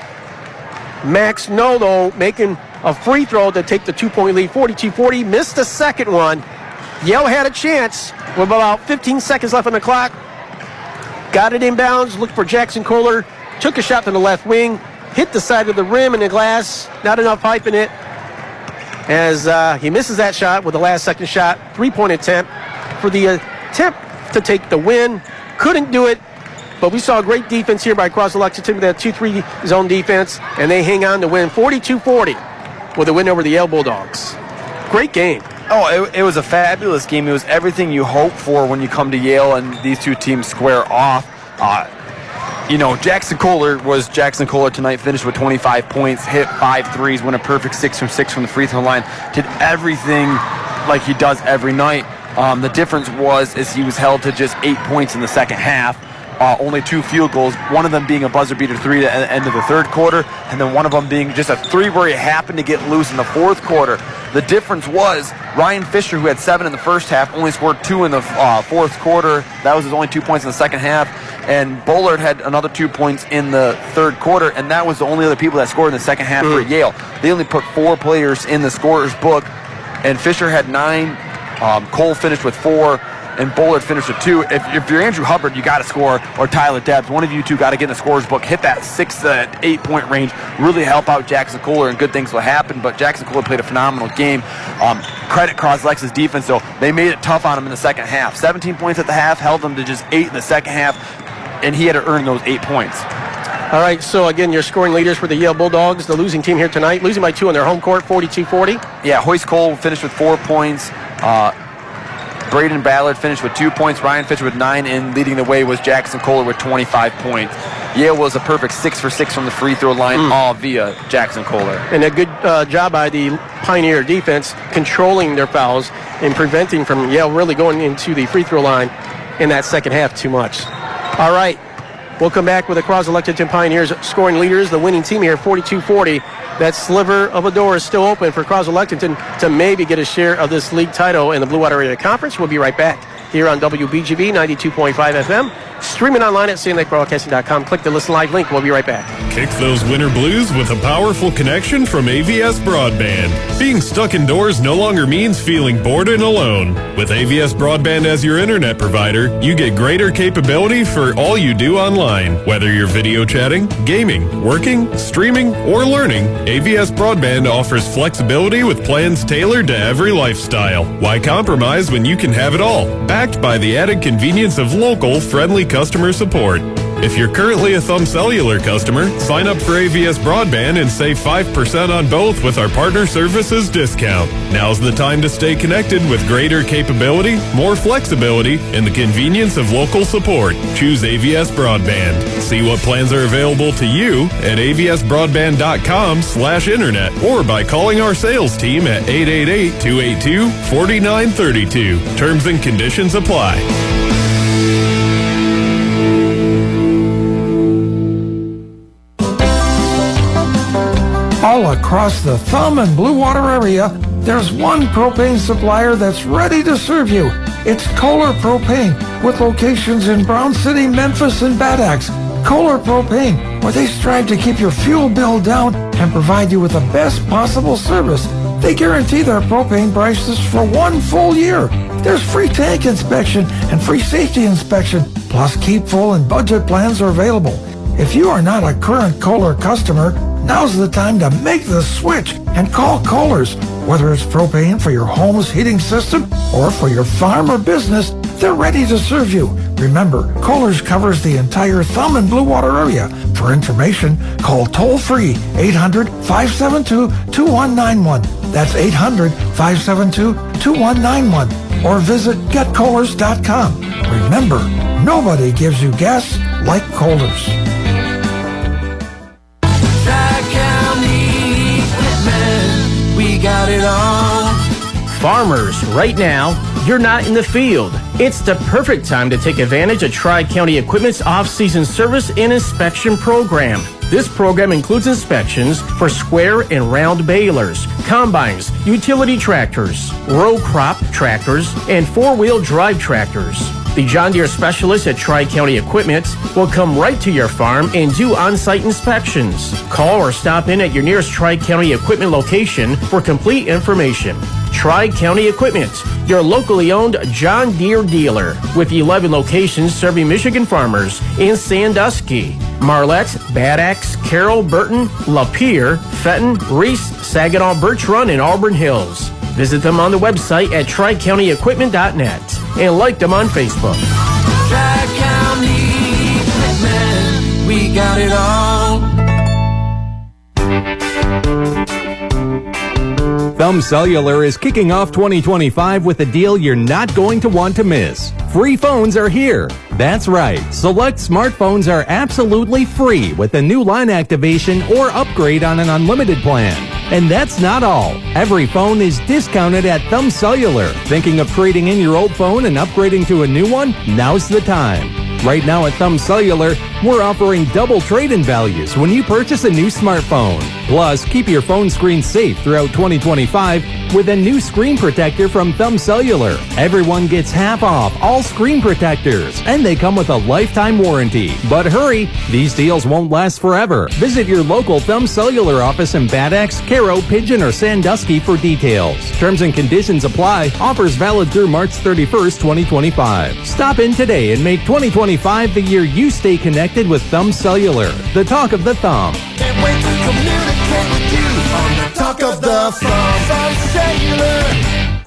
Max Snow, though, making a free throw to take the two-point lead, forty-two forty. Missed the second one. Yale had a chance with about fifteen seconds left on the clock. Got it inbounds, looked for Jackson Kohler, took a shot to the left wing, hit the side of the rim in the glass, not enough hype in it, as uh, he misses that shot with the last second shot, three-point attempt for the attempt to take the win. Couldn't do it, but we saw great defense here by Croswell-Lexington with that two three zone defense, and they hang on to win forty-two forty with a win over the Yale Bulldogs. Great game. Oh, it, it was a fabulous game. It was everything you hope for when you come to Yale and these two teams square off. Uh, you know, Jackson Kohler was Jackson Kohler tonight, finished with twenty-five points, hit five threes, went a perfect six from six from the free throw line, did everything like he does every night. Um, the difference was is he was held to just eight points in the second half. uh, only two field goals, one of them being a buzzer beater three at the end of the third quarter, and then one of them being just a three where he happened to get loose in the fourth quarter. The difference was Ryan Fisher, who had seven in the first half, only scored two in the uh, fourth quarter. That was his only two points in the second half. And Bullard had another two points in the third quarter, and that was the only other people that scored in the second half mm. for Yale. They only put four players in the scorer's book, and Fisher had nine. Um, Cole finished with four, and Bullard finished with two. If, if you're Andrew Hubbard, you got to score, or Tyler Debs. One of you two got to get in the scorer's book, hit that six to eight point range, really help out Jackson Kohler, and good things will happen. But Jackson Kohler played a phenomenal game. Um, credit Crosslex's defense, though. They made it tough on him in the second half. seventeen points at the half, held them to just eight in the second half, and he had to earn those eight points. All right, so again, your scoring leaders for the Yale Bulldogs, the losing team here tonight, losing by two on their home court, forty-two forty. Yeah, Hoist Cole finished with four points. Uh, Braden Ballard finished with two points. Ryan Fisher with nine, and leading the way was Jackson Kohler with twenty-five points. Yale was a perfect six for six from the free throw line, mm. all via Jackson Kohler. And a good uh, job by the Pioneer defense controlling their fouls and preventing from Yale really going into the free throw line in that second half too much. All right, we'll come back with the Croslex Pioneers scoring leaders, the winning team here, forty-two forty. That sliver of a door is still open for Croslex to maybe get a share of this league title in the Blue Water Area Conference. We'll be right back here on W B G B ninety-two point five F M. Streaming online at Sand Lake Broadcasting dot com. Click the Listen Live link. We'll be right back. Kick those winter blues with a powerful connection from A V S Broadband. Being stuck indoors no longer means feeling bored and alone. With A V S Broadband as your internet provider, you get greater capability for all you do online. Whether you're video chatting, gaming, working, streaming, or learning, A V S Broadband offers flexibility with plans tailored to every lifestyle. Why compromise when you can have it all? Backed by the added convenience of local, friendly customer support. If you're currently a Thumb Cellular customer, sign up for A V S Broadband and save five percent on both with our partner services discount. Now's the time to stay connected with greater capability, more flexibility, and the convenience of local support. Choose A V S Broadband. See what plans are available to you at A V S broadband dot com slash internet or by calling our sales team at eight eight eight, two eight two, four nine three two. Terms and conditions apply. All across the Thumb and Blue Water area, there's one propane supplier that's ready to serve you. It's Kohler Propane, with locations in Brown City, Memphis, and Bad Axe. Kohler Propane, where they strive to keep your fuel bill down and provide you with the best possible service. They guarantee their propane prices for one full year. There's free tank inspection and free safety inspection, plus keep full and budget plans are available. If you are not a current Kohler customer, now's the time to make the switch and call Kohler's. Whether it's propane for your home's heating system or for your farm or business, they're ready to serve you. Remember, Kohler's covers the entire Thumb and Blue Water area. For information, call toll-free eight hundred, five seven two, two one nine one. That's eight hundred, five seven two, two one nine one. Or visit get kohlers dot com. Remember, nobody gives you gas like Kohler's. We got it all. Farmers, right now, you're not in the field. It's the perfect time to take advantage of Tri-County Equipment's off-season service and inspection program. This program includes inspections for square and round balers, combines, utility tractors, row crop tractors, and four-wheel drive tractors. The John Deere specialists at Tri-County Equipment will come right to your farm and do on-site inspections. Call or stop in at your nearest Tri-County Equipment location for complete information. Tri-County Equipment, your locally owned John Deere dealer, with eleven locations serving Michigan farmers in Sandusky, Marlette, Bad Axe, Carroll, Burton, Lapeer, Fenton, Reese, Saginaw, Birch Run, and Auburn Hills. Visit them on the website at tri county equipment dot net and like them on Facebook. Tri-County Equipment, we got it all. Thumb Cellular is kicking off twenty twenty-five with a deal you're not going to want to miss. Free phones are here. That's right. Select smartphones are absolutely free with a new line activation or upgrade on an unlimited plan. And that's not all. Every phone is discounted at Thumb Cellular. Thinking of trading in your old phone and upgrading to a new one? Now's the time. Right now at Thumb Cellular, we're offering double trade-in values when you purchase a new smartphone. Plus, keep your phone screen safe throughout twenty twenty-five with a new screen protector from Thumb Cellular. Everyone gets half off all screen protectors, and they come with a lifetime warranty. But hurry, these deals won't last forever. Visit your local Thumb Cellular office in Bad Axe, Caro, Pigeon, or Sandusky for details. Terms and conditions apply. Offers valid through March thirty-first, twenty twenty-five. Stop in today and make twenty twenty-five the year you stay connected with Thumb Cellular, the talk of the thumb. Can't wait to communicate with you on the Talk of the Thumb. Thumb Cellular.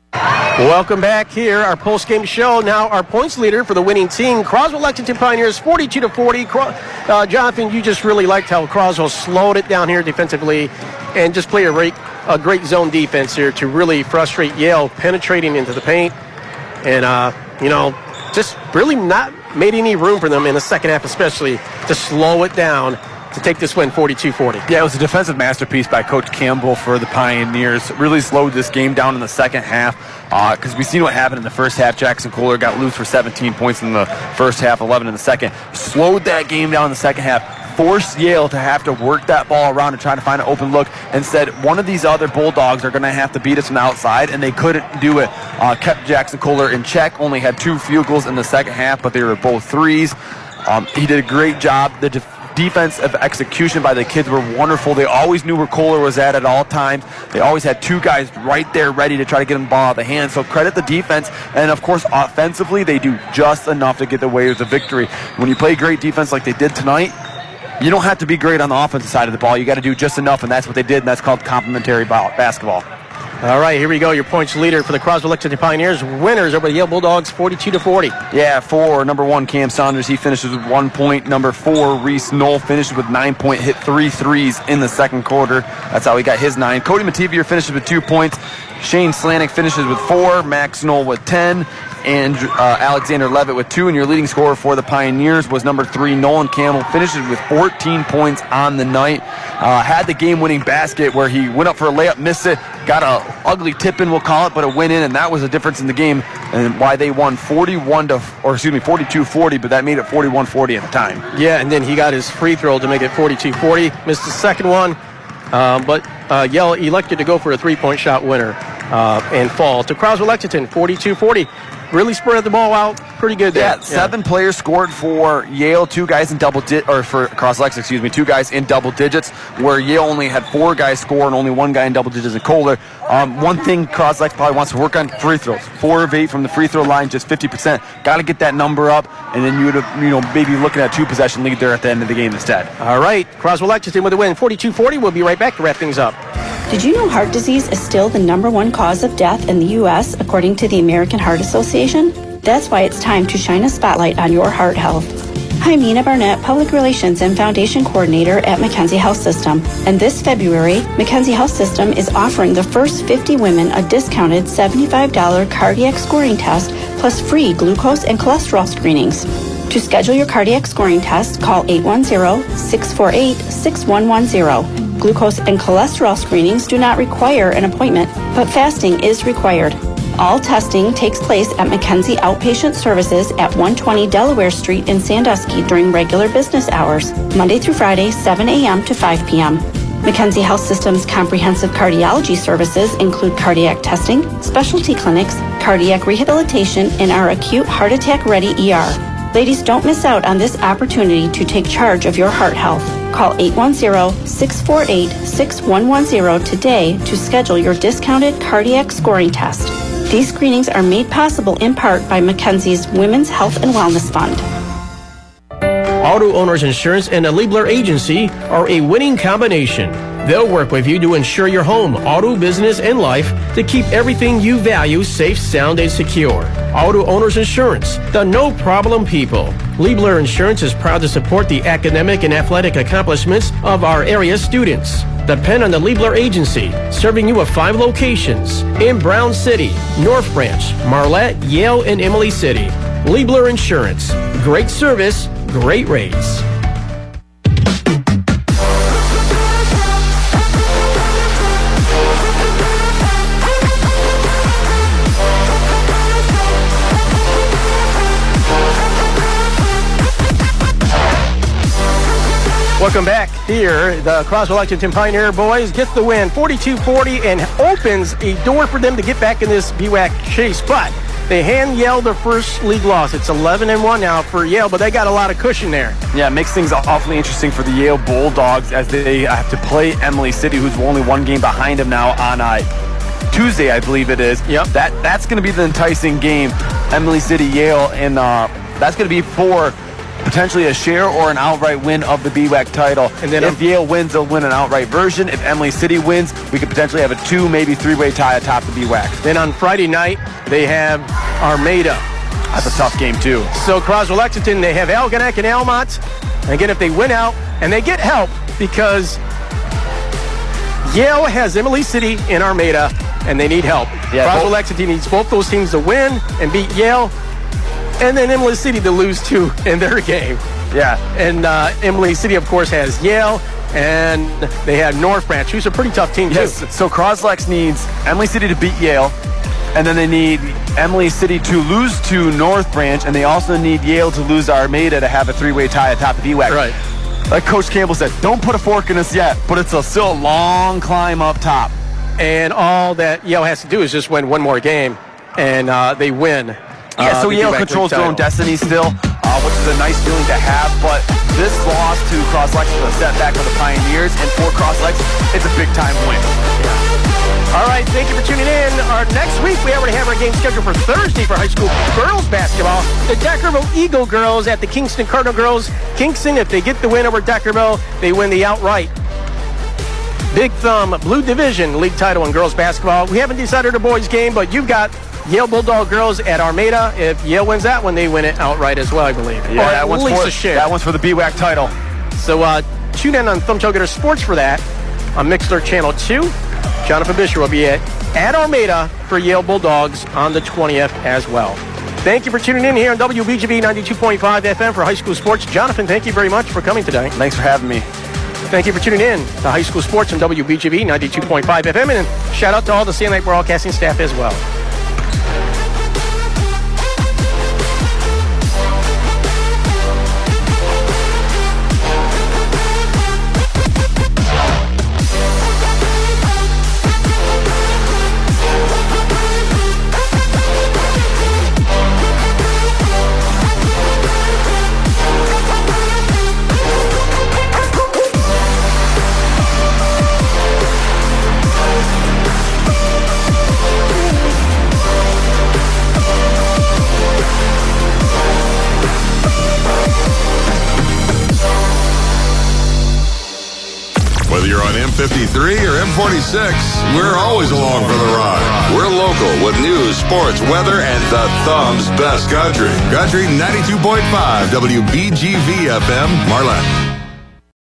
Welcome back here, our post-game show. Now our points leader for the winning team, Croswell Lexington Pioneers, forty-two to forty. Uh, Jonathan, you just really liked how Croswell slowed it down here defensively and just played a great, a great zone defense here to really frustrate Yale, penetrating into the paint. And, uh, you know, just really not made any room for them in the second half, especially to slow it down to take this win forty-two forty. Yeah, it was a defensive masterpiece by Coach Campbell for the Pioneers. Really slowed this game down in the second half because uh, we've seen what happened in the first half. Jackson Kohler got loose for seventeen points in the first half, eleven in the second. Slowed that game down in the second half. Forced Yale to have to work that ball around and try to find an open look, and said one of these other Bulldogs are going to have to beat us from the outside, and they couldn't do it. Uh, kept Jackson Kohler in check, only had two field goals in the second half, but they were both threes. Um, he did a great job. The def- defensive execution by the kids were wonderful. They always knew where Kohler was at at all times. They always had two guys right there ready to try to get him the ball out of the hand. So credit the defense. And, of course, offensively, they do just enough to get the Warriors a victory. When you play great defense like they did tonight, you don't have to be great on the offensive side of the ball. You got to do just enough, and that's what they did, and that's called complementary basketball. All right, here we go. Your points leader for the Croswell Lexington Pioneers. Winners over the Yale Bulldogs, forty-two to forty. Yeah, for number one, Cam Saunders, he finishes with one point. Number four, Reese Knoll, finishes with nine point, hit three threes in the second quarter. That's how he got his nine. Cody Mativier finishes with two points. Shane Slanik finishes with four. Max Knoll with ten. And uh, Alexander Levitt with two. And your leading scorer for the Pioneers was number three, Nolan Campbell, finishes with fourteen points on the night. Uh, had the game-winning basket where he went up for a layup, missed it, got a ugly tip-in, we'll call it, but a win in, and that was the difference in the game and why they won forty-one to, or excuse me, forty-two forty, but that made it forty-one forty at the time. Yeah, and then he got his free throw to make it forty-two forty. Missed the second one, uh, but uh, Yale elected to go for a three-point shot winner uh, and fall to Croswell Lexington, forty-two forty. Really spread the ball out pretty good there. Yeah, seven yeah. players scored for Yale, two guys in double di- or for Croslex, excuse me, two guys in double digits, where Yale only had four guys score and only one guy in double digits in Kohler. Um, one thing Croslex probably wants to work on, free throws. Four of eight from the free throw line, just fifty percent. Got to get that number up, and then you would have, you know, maybe looking at a two possession lead there at the end of the game instead. All right, Croswell Lexington with a win, forty-two forty. We'll be right back to wrap things up. Did you know heart disease is still the number one cause of death in the U S according to the American Heart Association? That's why it's time to shine a spotlight on your heart health. I'm Nina Barnett, Public Relations and Foundation Coordinator at Mackenzie Health System. And this February, Mackenzie Health System is offering the first fifty women a discounted seventy-five dollars cardiac scoring test plus free glucose and cholesterol screenings. To schedule your cardiac scoring test, call eight one zero, six four eight, six one one zero. Glucose and cholesterol screenings do not require an appointment, but fasting is required. All testing takes place at Mackenzie Outpatient Services at one twenty Delaware Street in Sandusky during regular business hours, Monday through Friday, seven a.m. to five p.m. Mackenzie Health System's comprehensive cardiology services include cardiac testing, specialty clinics, cardiac rehabilitation, and our acute heart attack ready E R. Ladies, don't miss out on this opportunity to take charge of your heart health. Call eight one zero, six four eight, six one one zero today to schedule your discounted cardiac scoring test. These screenings are made possible in part by Mackenzie's Women's Health and Wellness Fund. Auto Owners Insurance and a Liebler Agency are a winning combination. They'll work with you to insure your home, auto, business, and life to keep everything you value safe, sound, and secure. Auto Owners Insurance, the no-problem people. Liebler Insurance is proud to support the academic and athletic accomplishments of our area students. Depend on the Liebler Agency, serving you at five locations in Brown City, North Branch, Marlette, Yale, and Emily City. Liebler Insurance, great service, great rates. Welcome back here. The Croswell-Lexington Pioneer boys get the win forty-two forty and opens a door for them to get back in this B W A C chase. But they hand Yale their first league loss. It's eleven and one now for Yale, but they got a lot of cushion there. Yeah, it makes things awfully interesting for the Yale Bulldogs as they have to play Emily City, who's only one game behind them now on uh, Tuesday, I believe it is. Yep. That, that's going to be the enticing game, Emily City, Yale, and uh, that's going to be for potentially a share or an outright win of the B W A C title. And then if um, Yale wins, they'll win an outright version. If Emily City wins, we could potentially have a two, maybe three-way tie atop the B W A C. Then on Friday night, they have Armada. That's a tough game, too. So Croswell-Lexington, they have Algonac and Almont. And again, if they win out, and they get help because Yale has Emily City and Armada, and they need help. Yeah, Croswell-Lexington needs both those teams to win and beat Yale, and then Emily City to lose two in their game. Yeah. And uh, Emily City, of course, has Yale, and they have North Branch, who's a pretty tough team, yes, too. So Croslex needs Emily City to beat Yale, and then they need Emily City to lose to North Branch, and they also need Yale to lose to Armada to have a three-way tie atop the B W A C. Right. Like Coach Campbell said, don't put a fork in us yet, but it's a still a long climb up top. And all that Yale has to do is just win one more game, and uh, they win. Yeah, uh, so Yale controls their own destiny still, uh, which is a nice feeling to have, but this loss to Croslex is a setback for the Pioneers, and for Croslex, it's a big-time win. Yeah. All right, thank you for tuning in. Our next week, we already have our game scheduled for Thursday for high school girls basketball. The Deckerville Eagle girls at the Kingston Cardinal girls. Kingston, if they get the win over Deckerville, they win the outright Big Thumb Blue Division League title in girls basketball. We haven't decided a boys game, but you've got Yale Bulldog girls at Armada. If Yale wins that one, they win it outright as well, I believe. Yeah, or that, at one's least for, a share. that one's for the B W A C title. So uh, tune in on Thumb Toe Getter Sports for that on Mixler Channel two. Jonathan Bisher will be at, at Armada for Yale Bulldogs on the twentieth as well. Thank you for tuning in here on W B G B ninety-two point five F M for high school sports. Jonathan, thank you very much for coming today. Thanks for having me. Thank you for tuning in to high school sports on W B G B ninety-two point five F M, and shout out to all the C N N broadcasting staff as well. Whether you're on M fifty-three or M forty-six, we're always along for the ride. We're local with news, sports, weather, and the Thumb's best country. Country ninety-two point five W B G V F M, Marlette.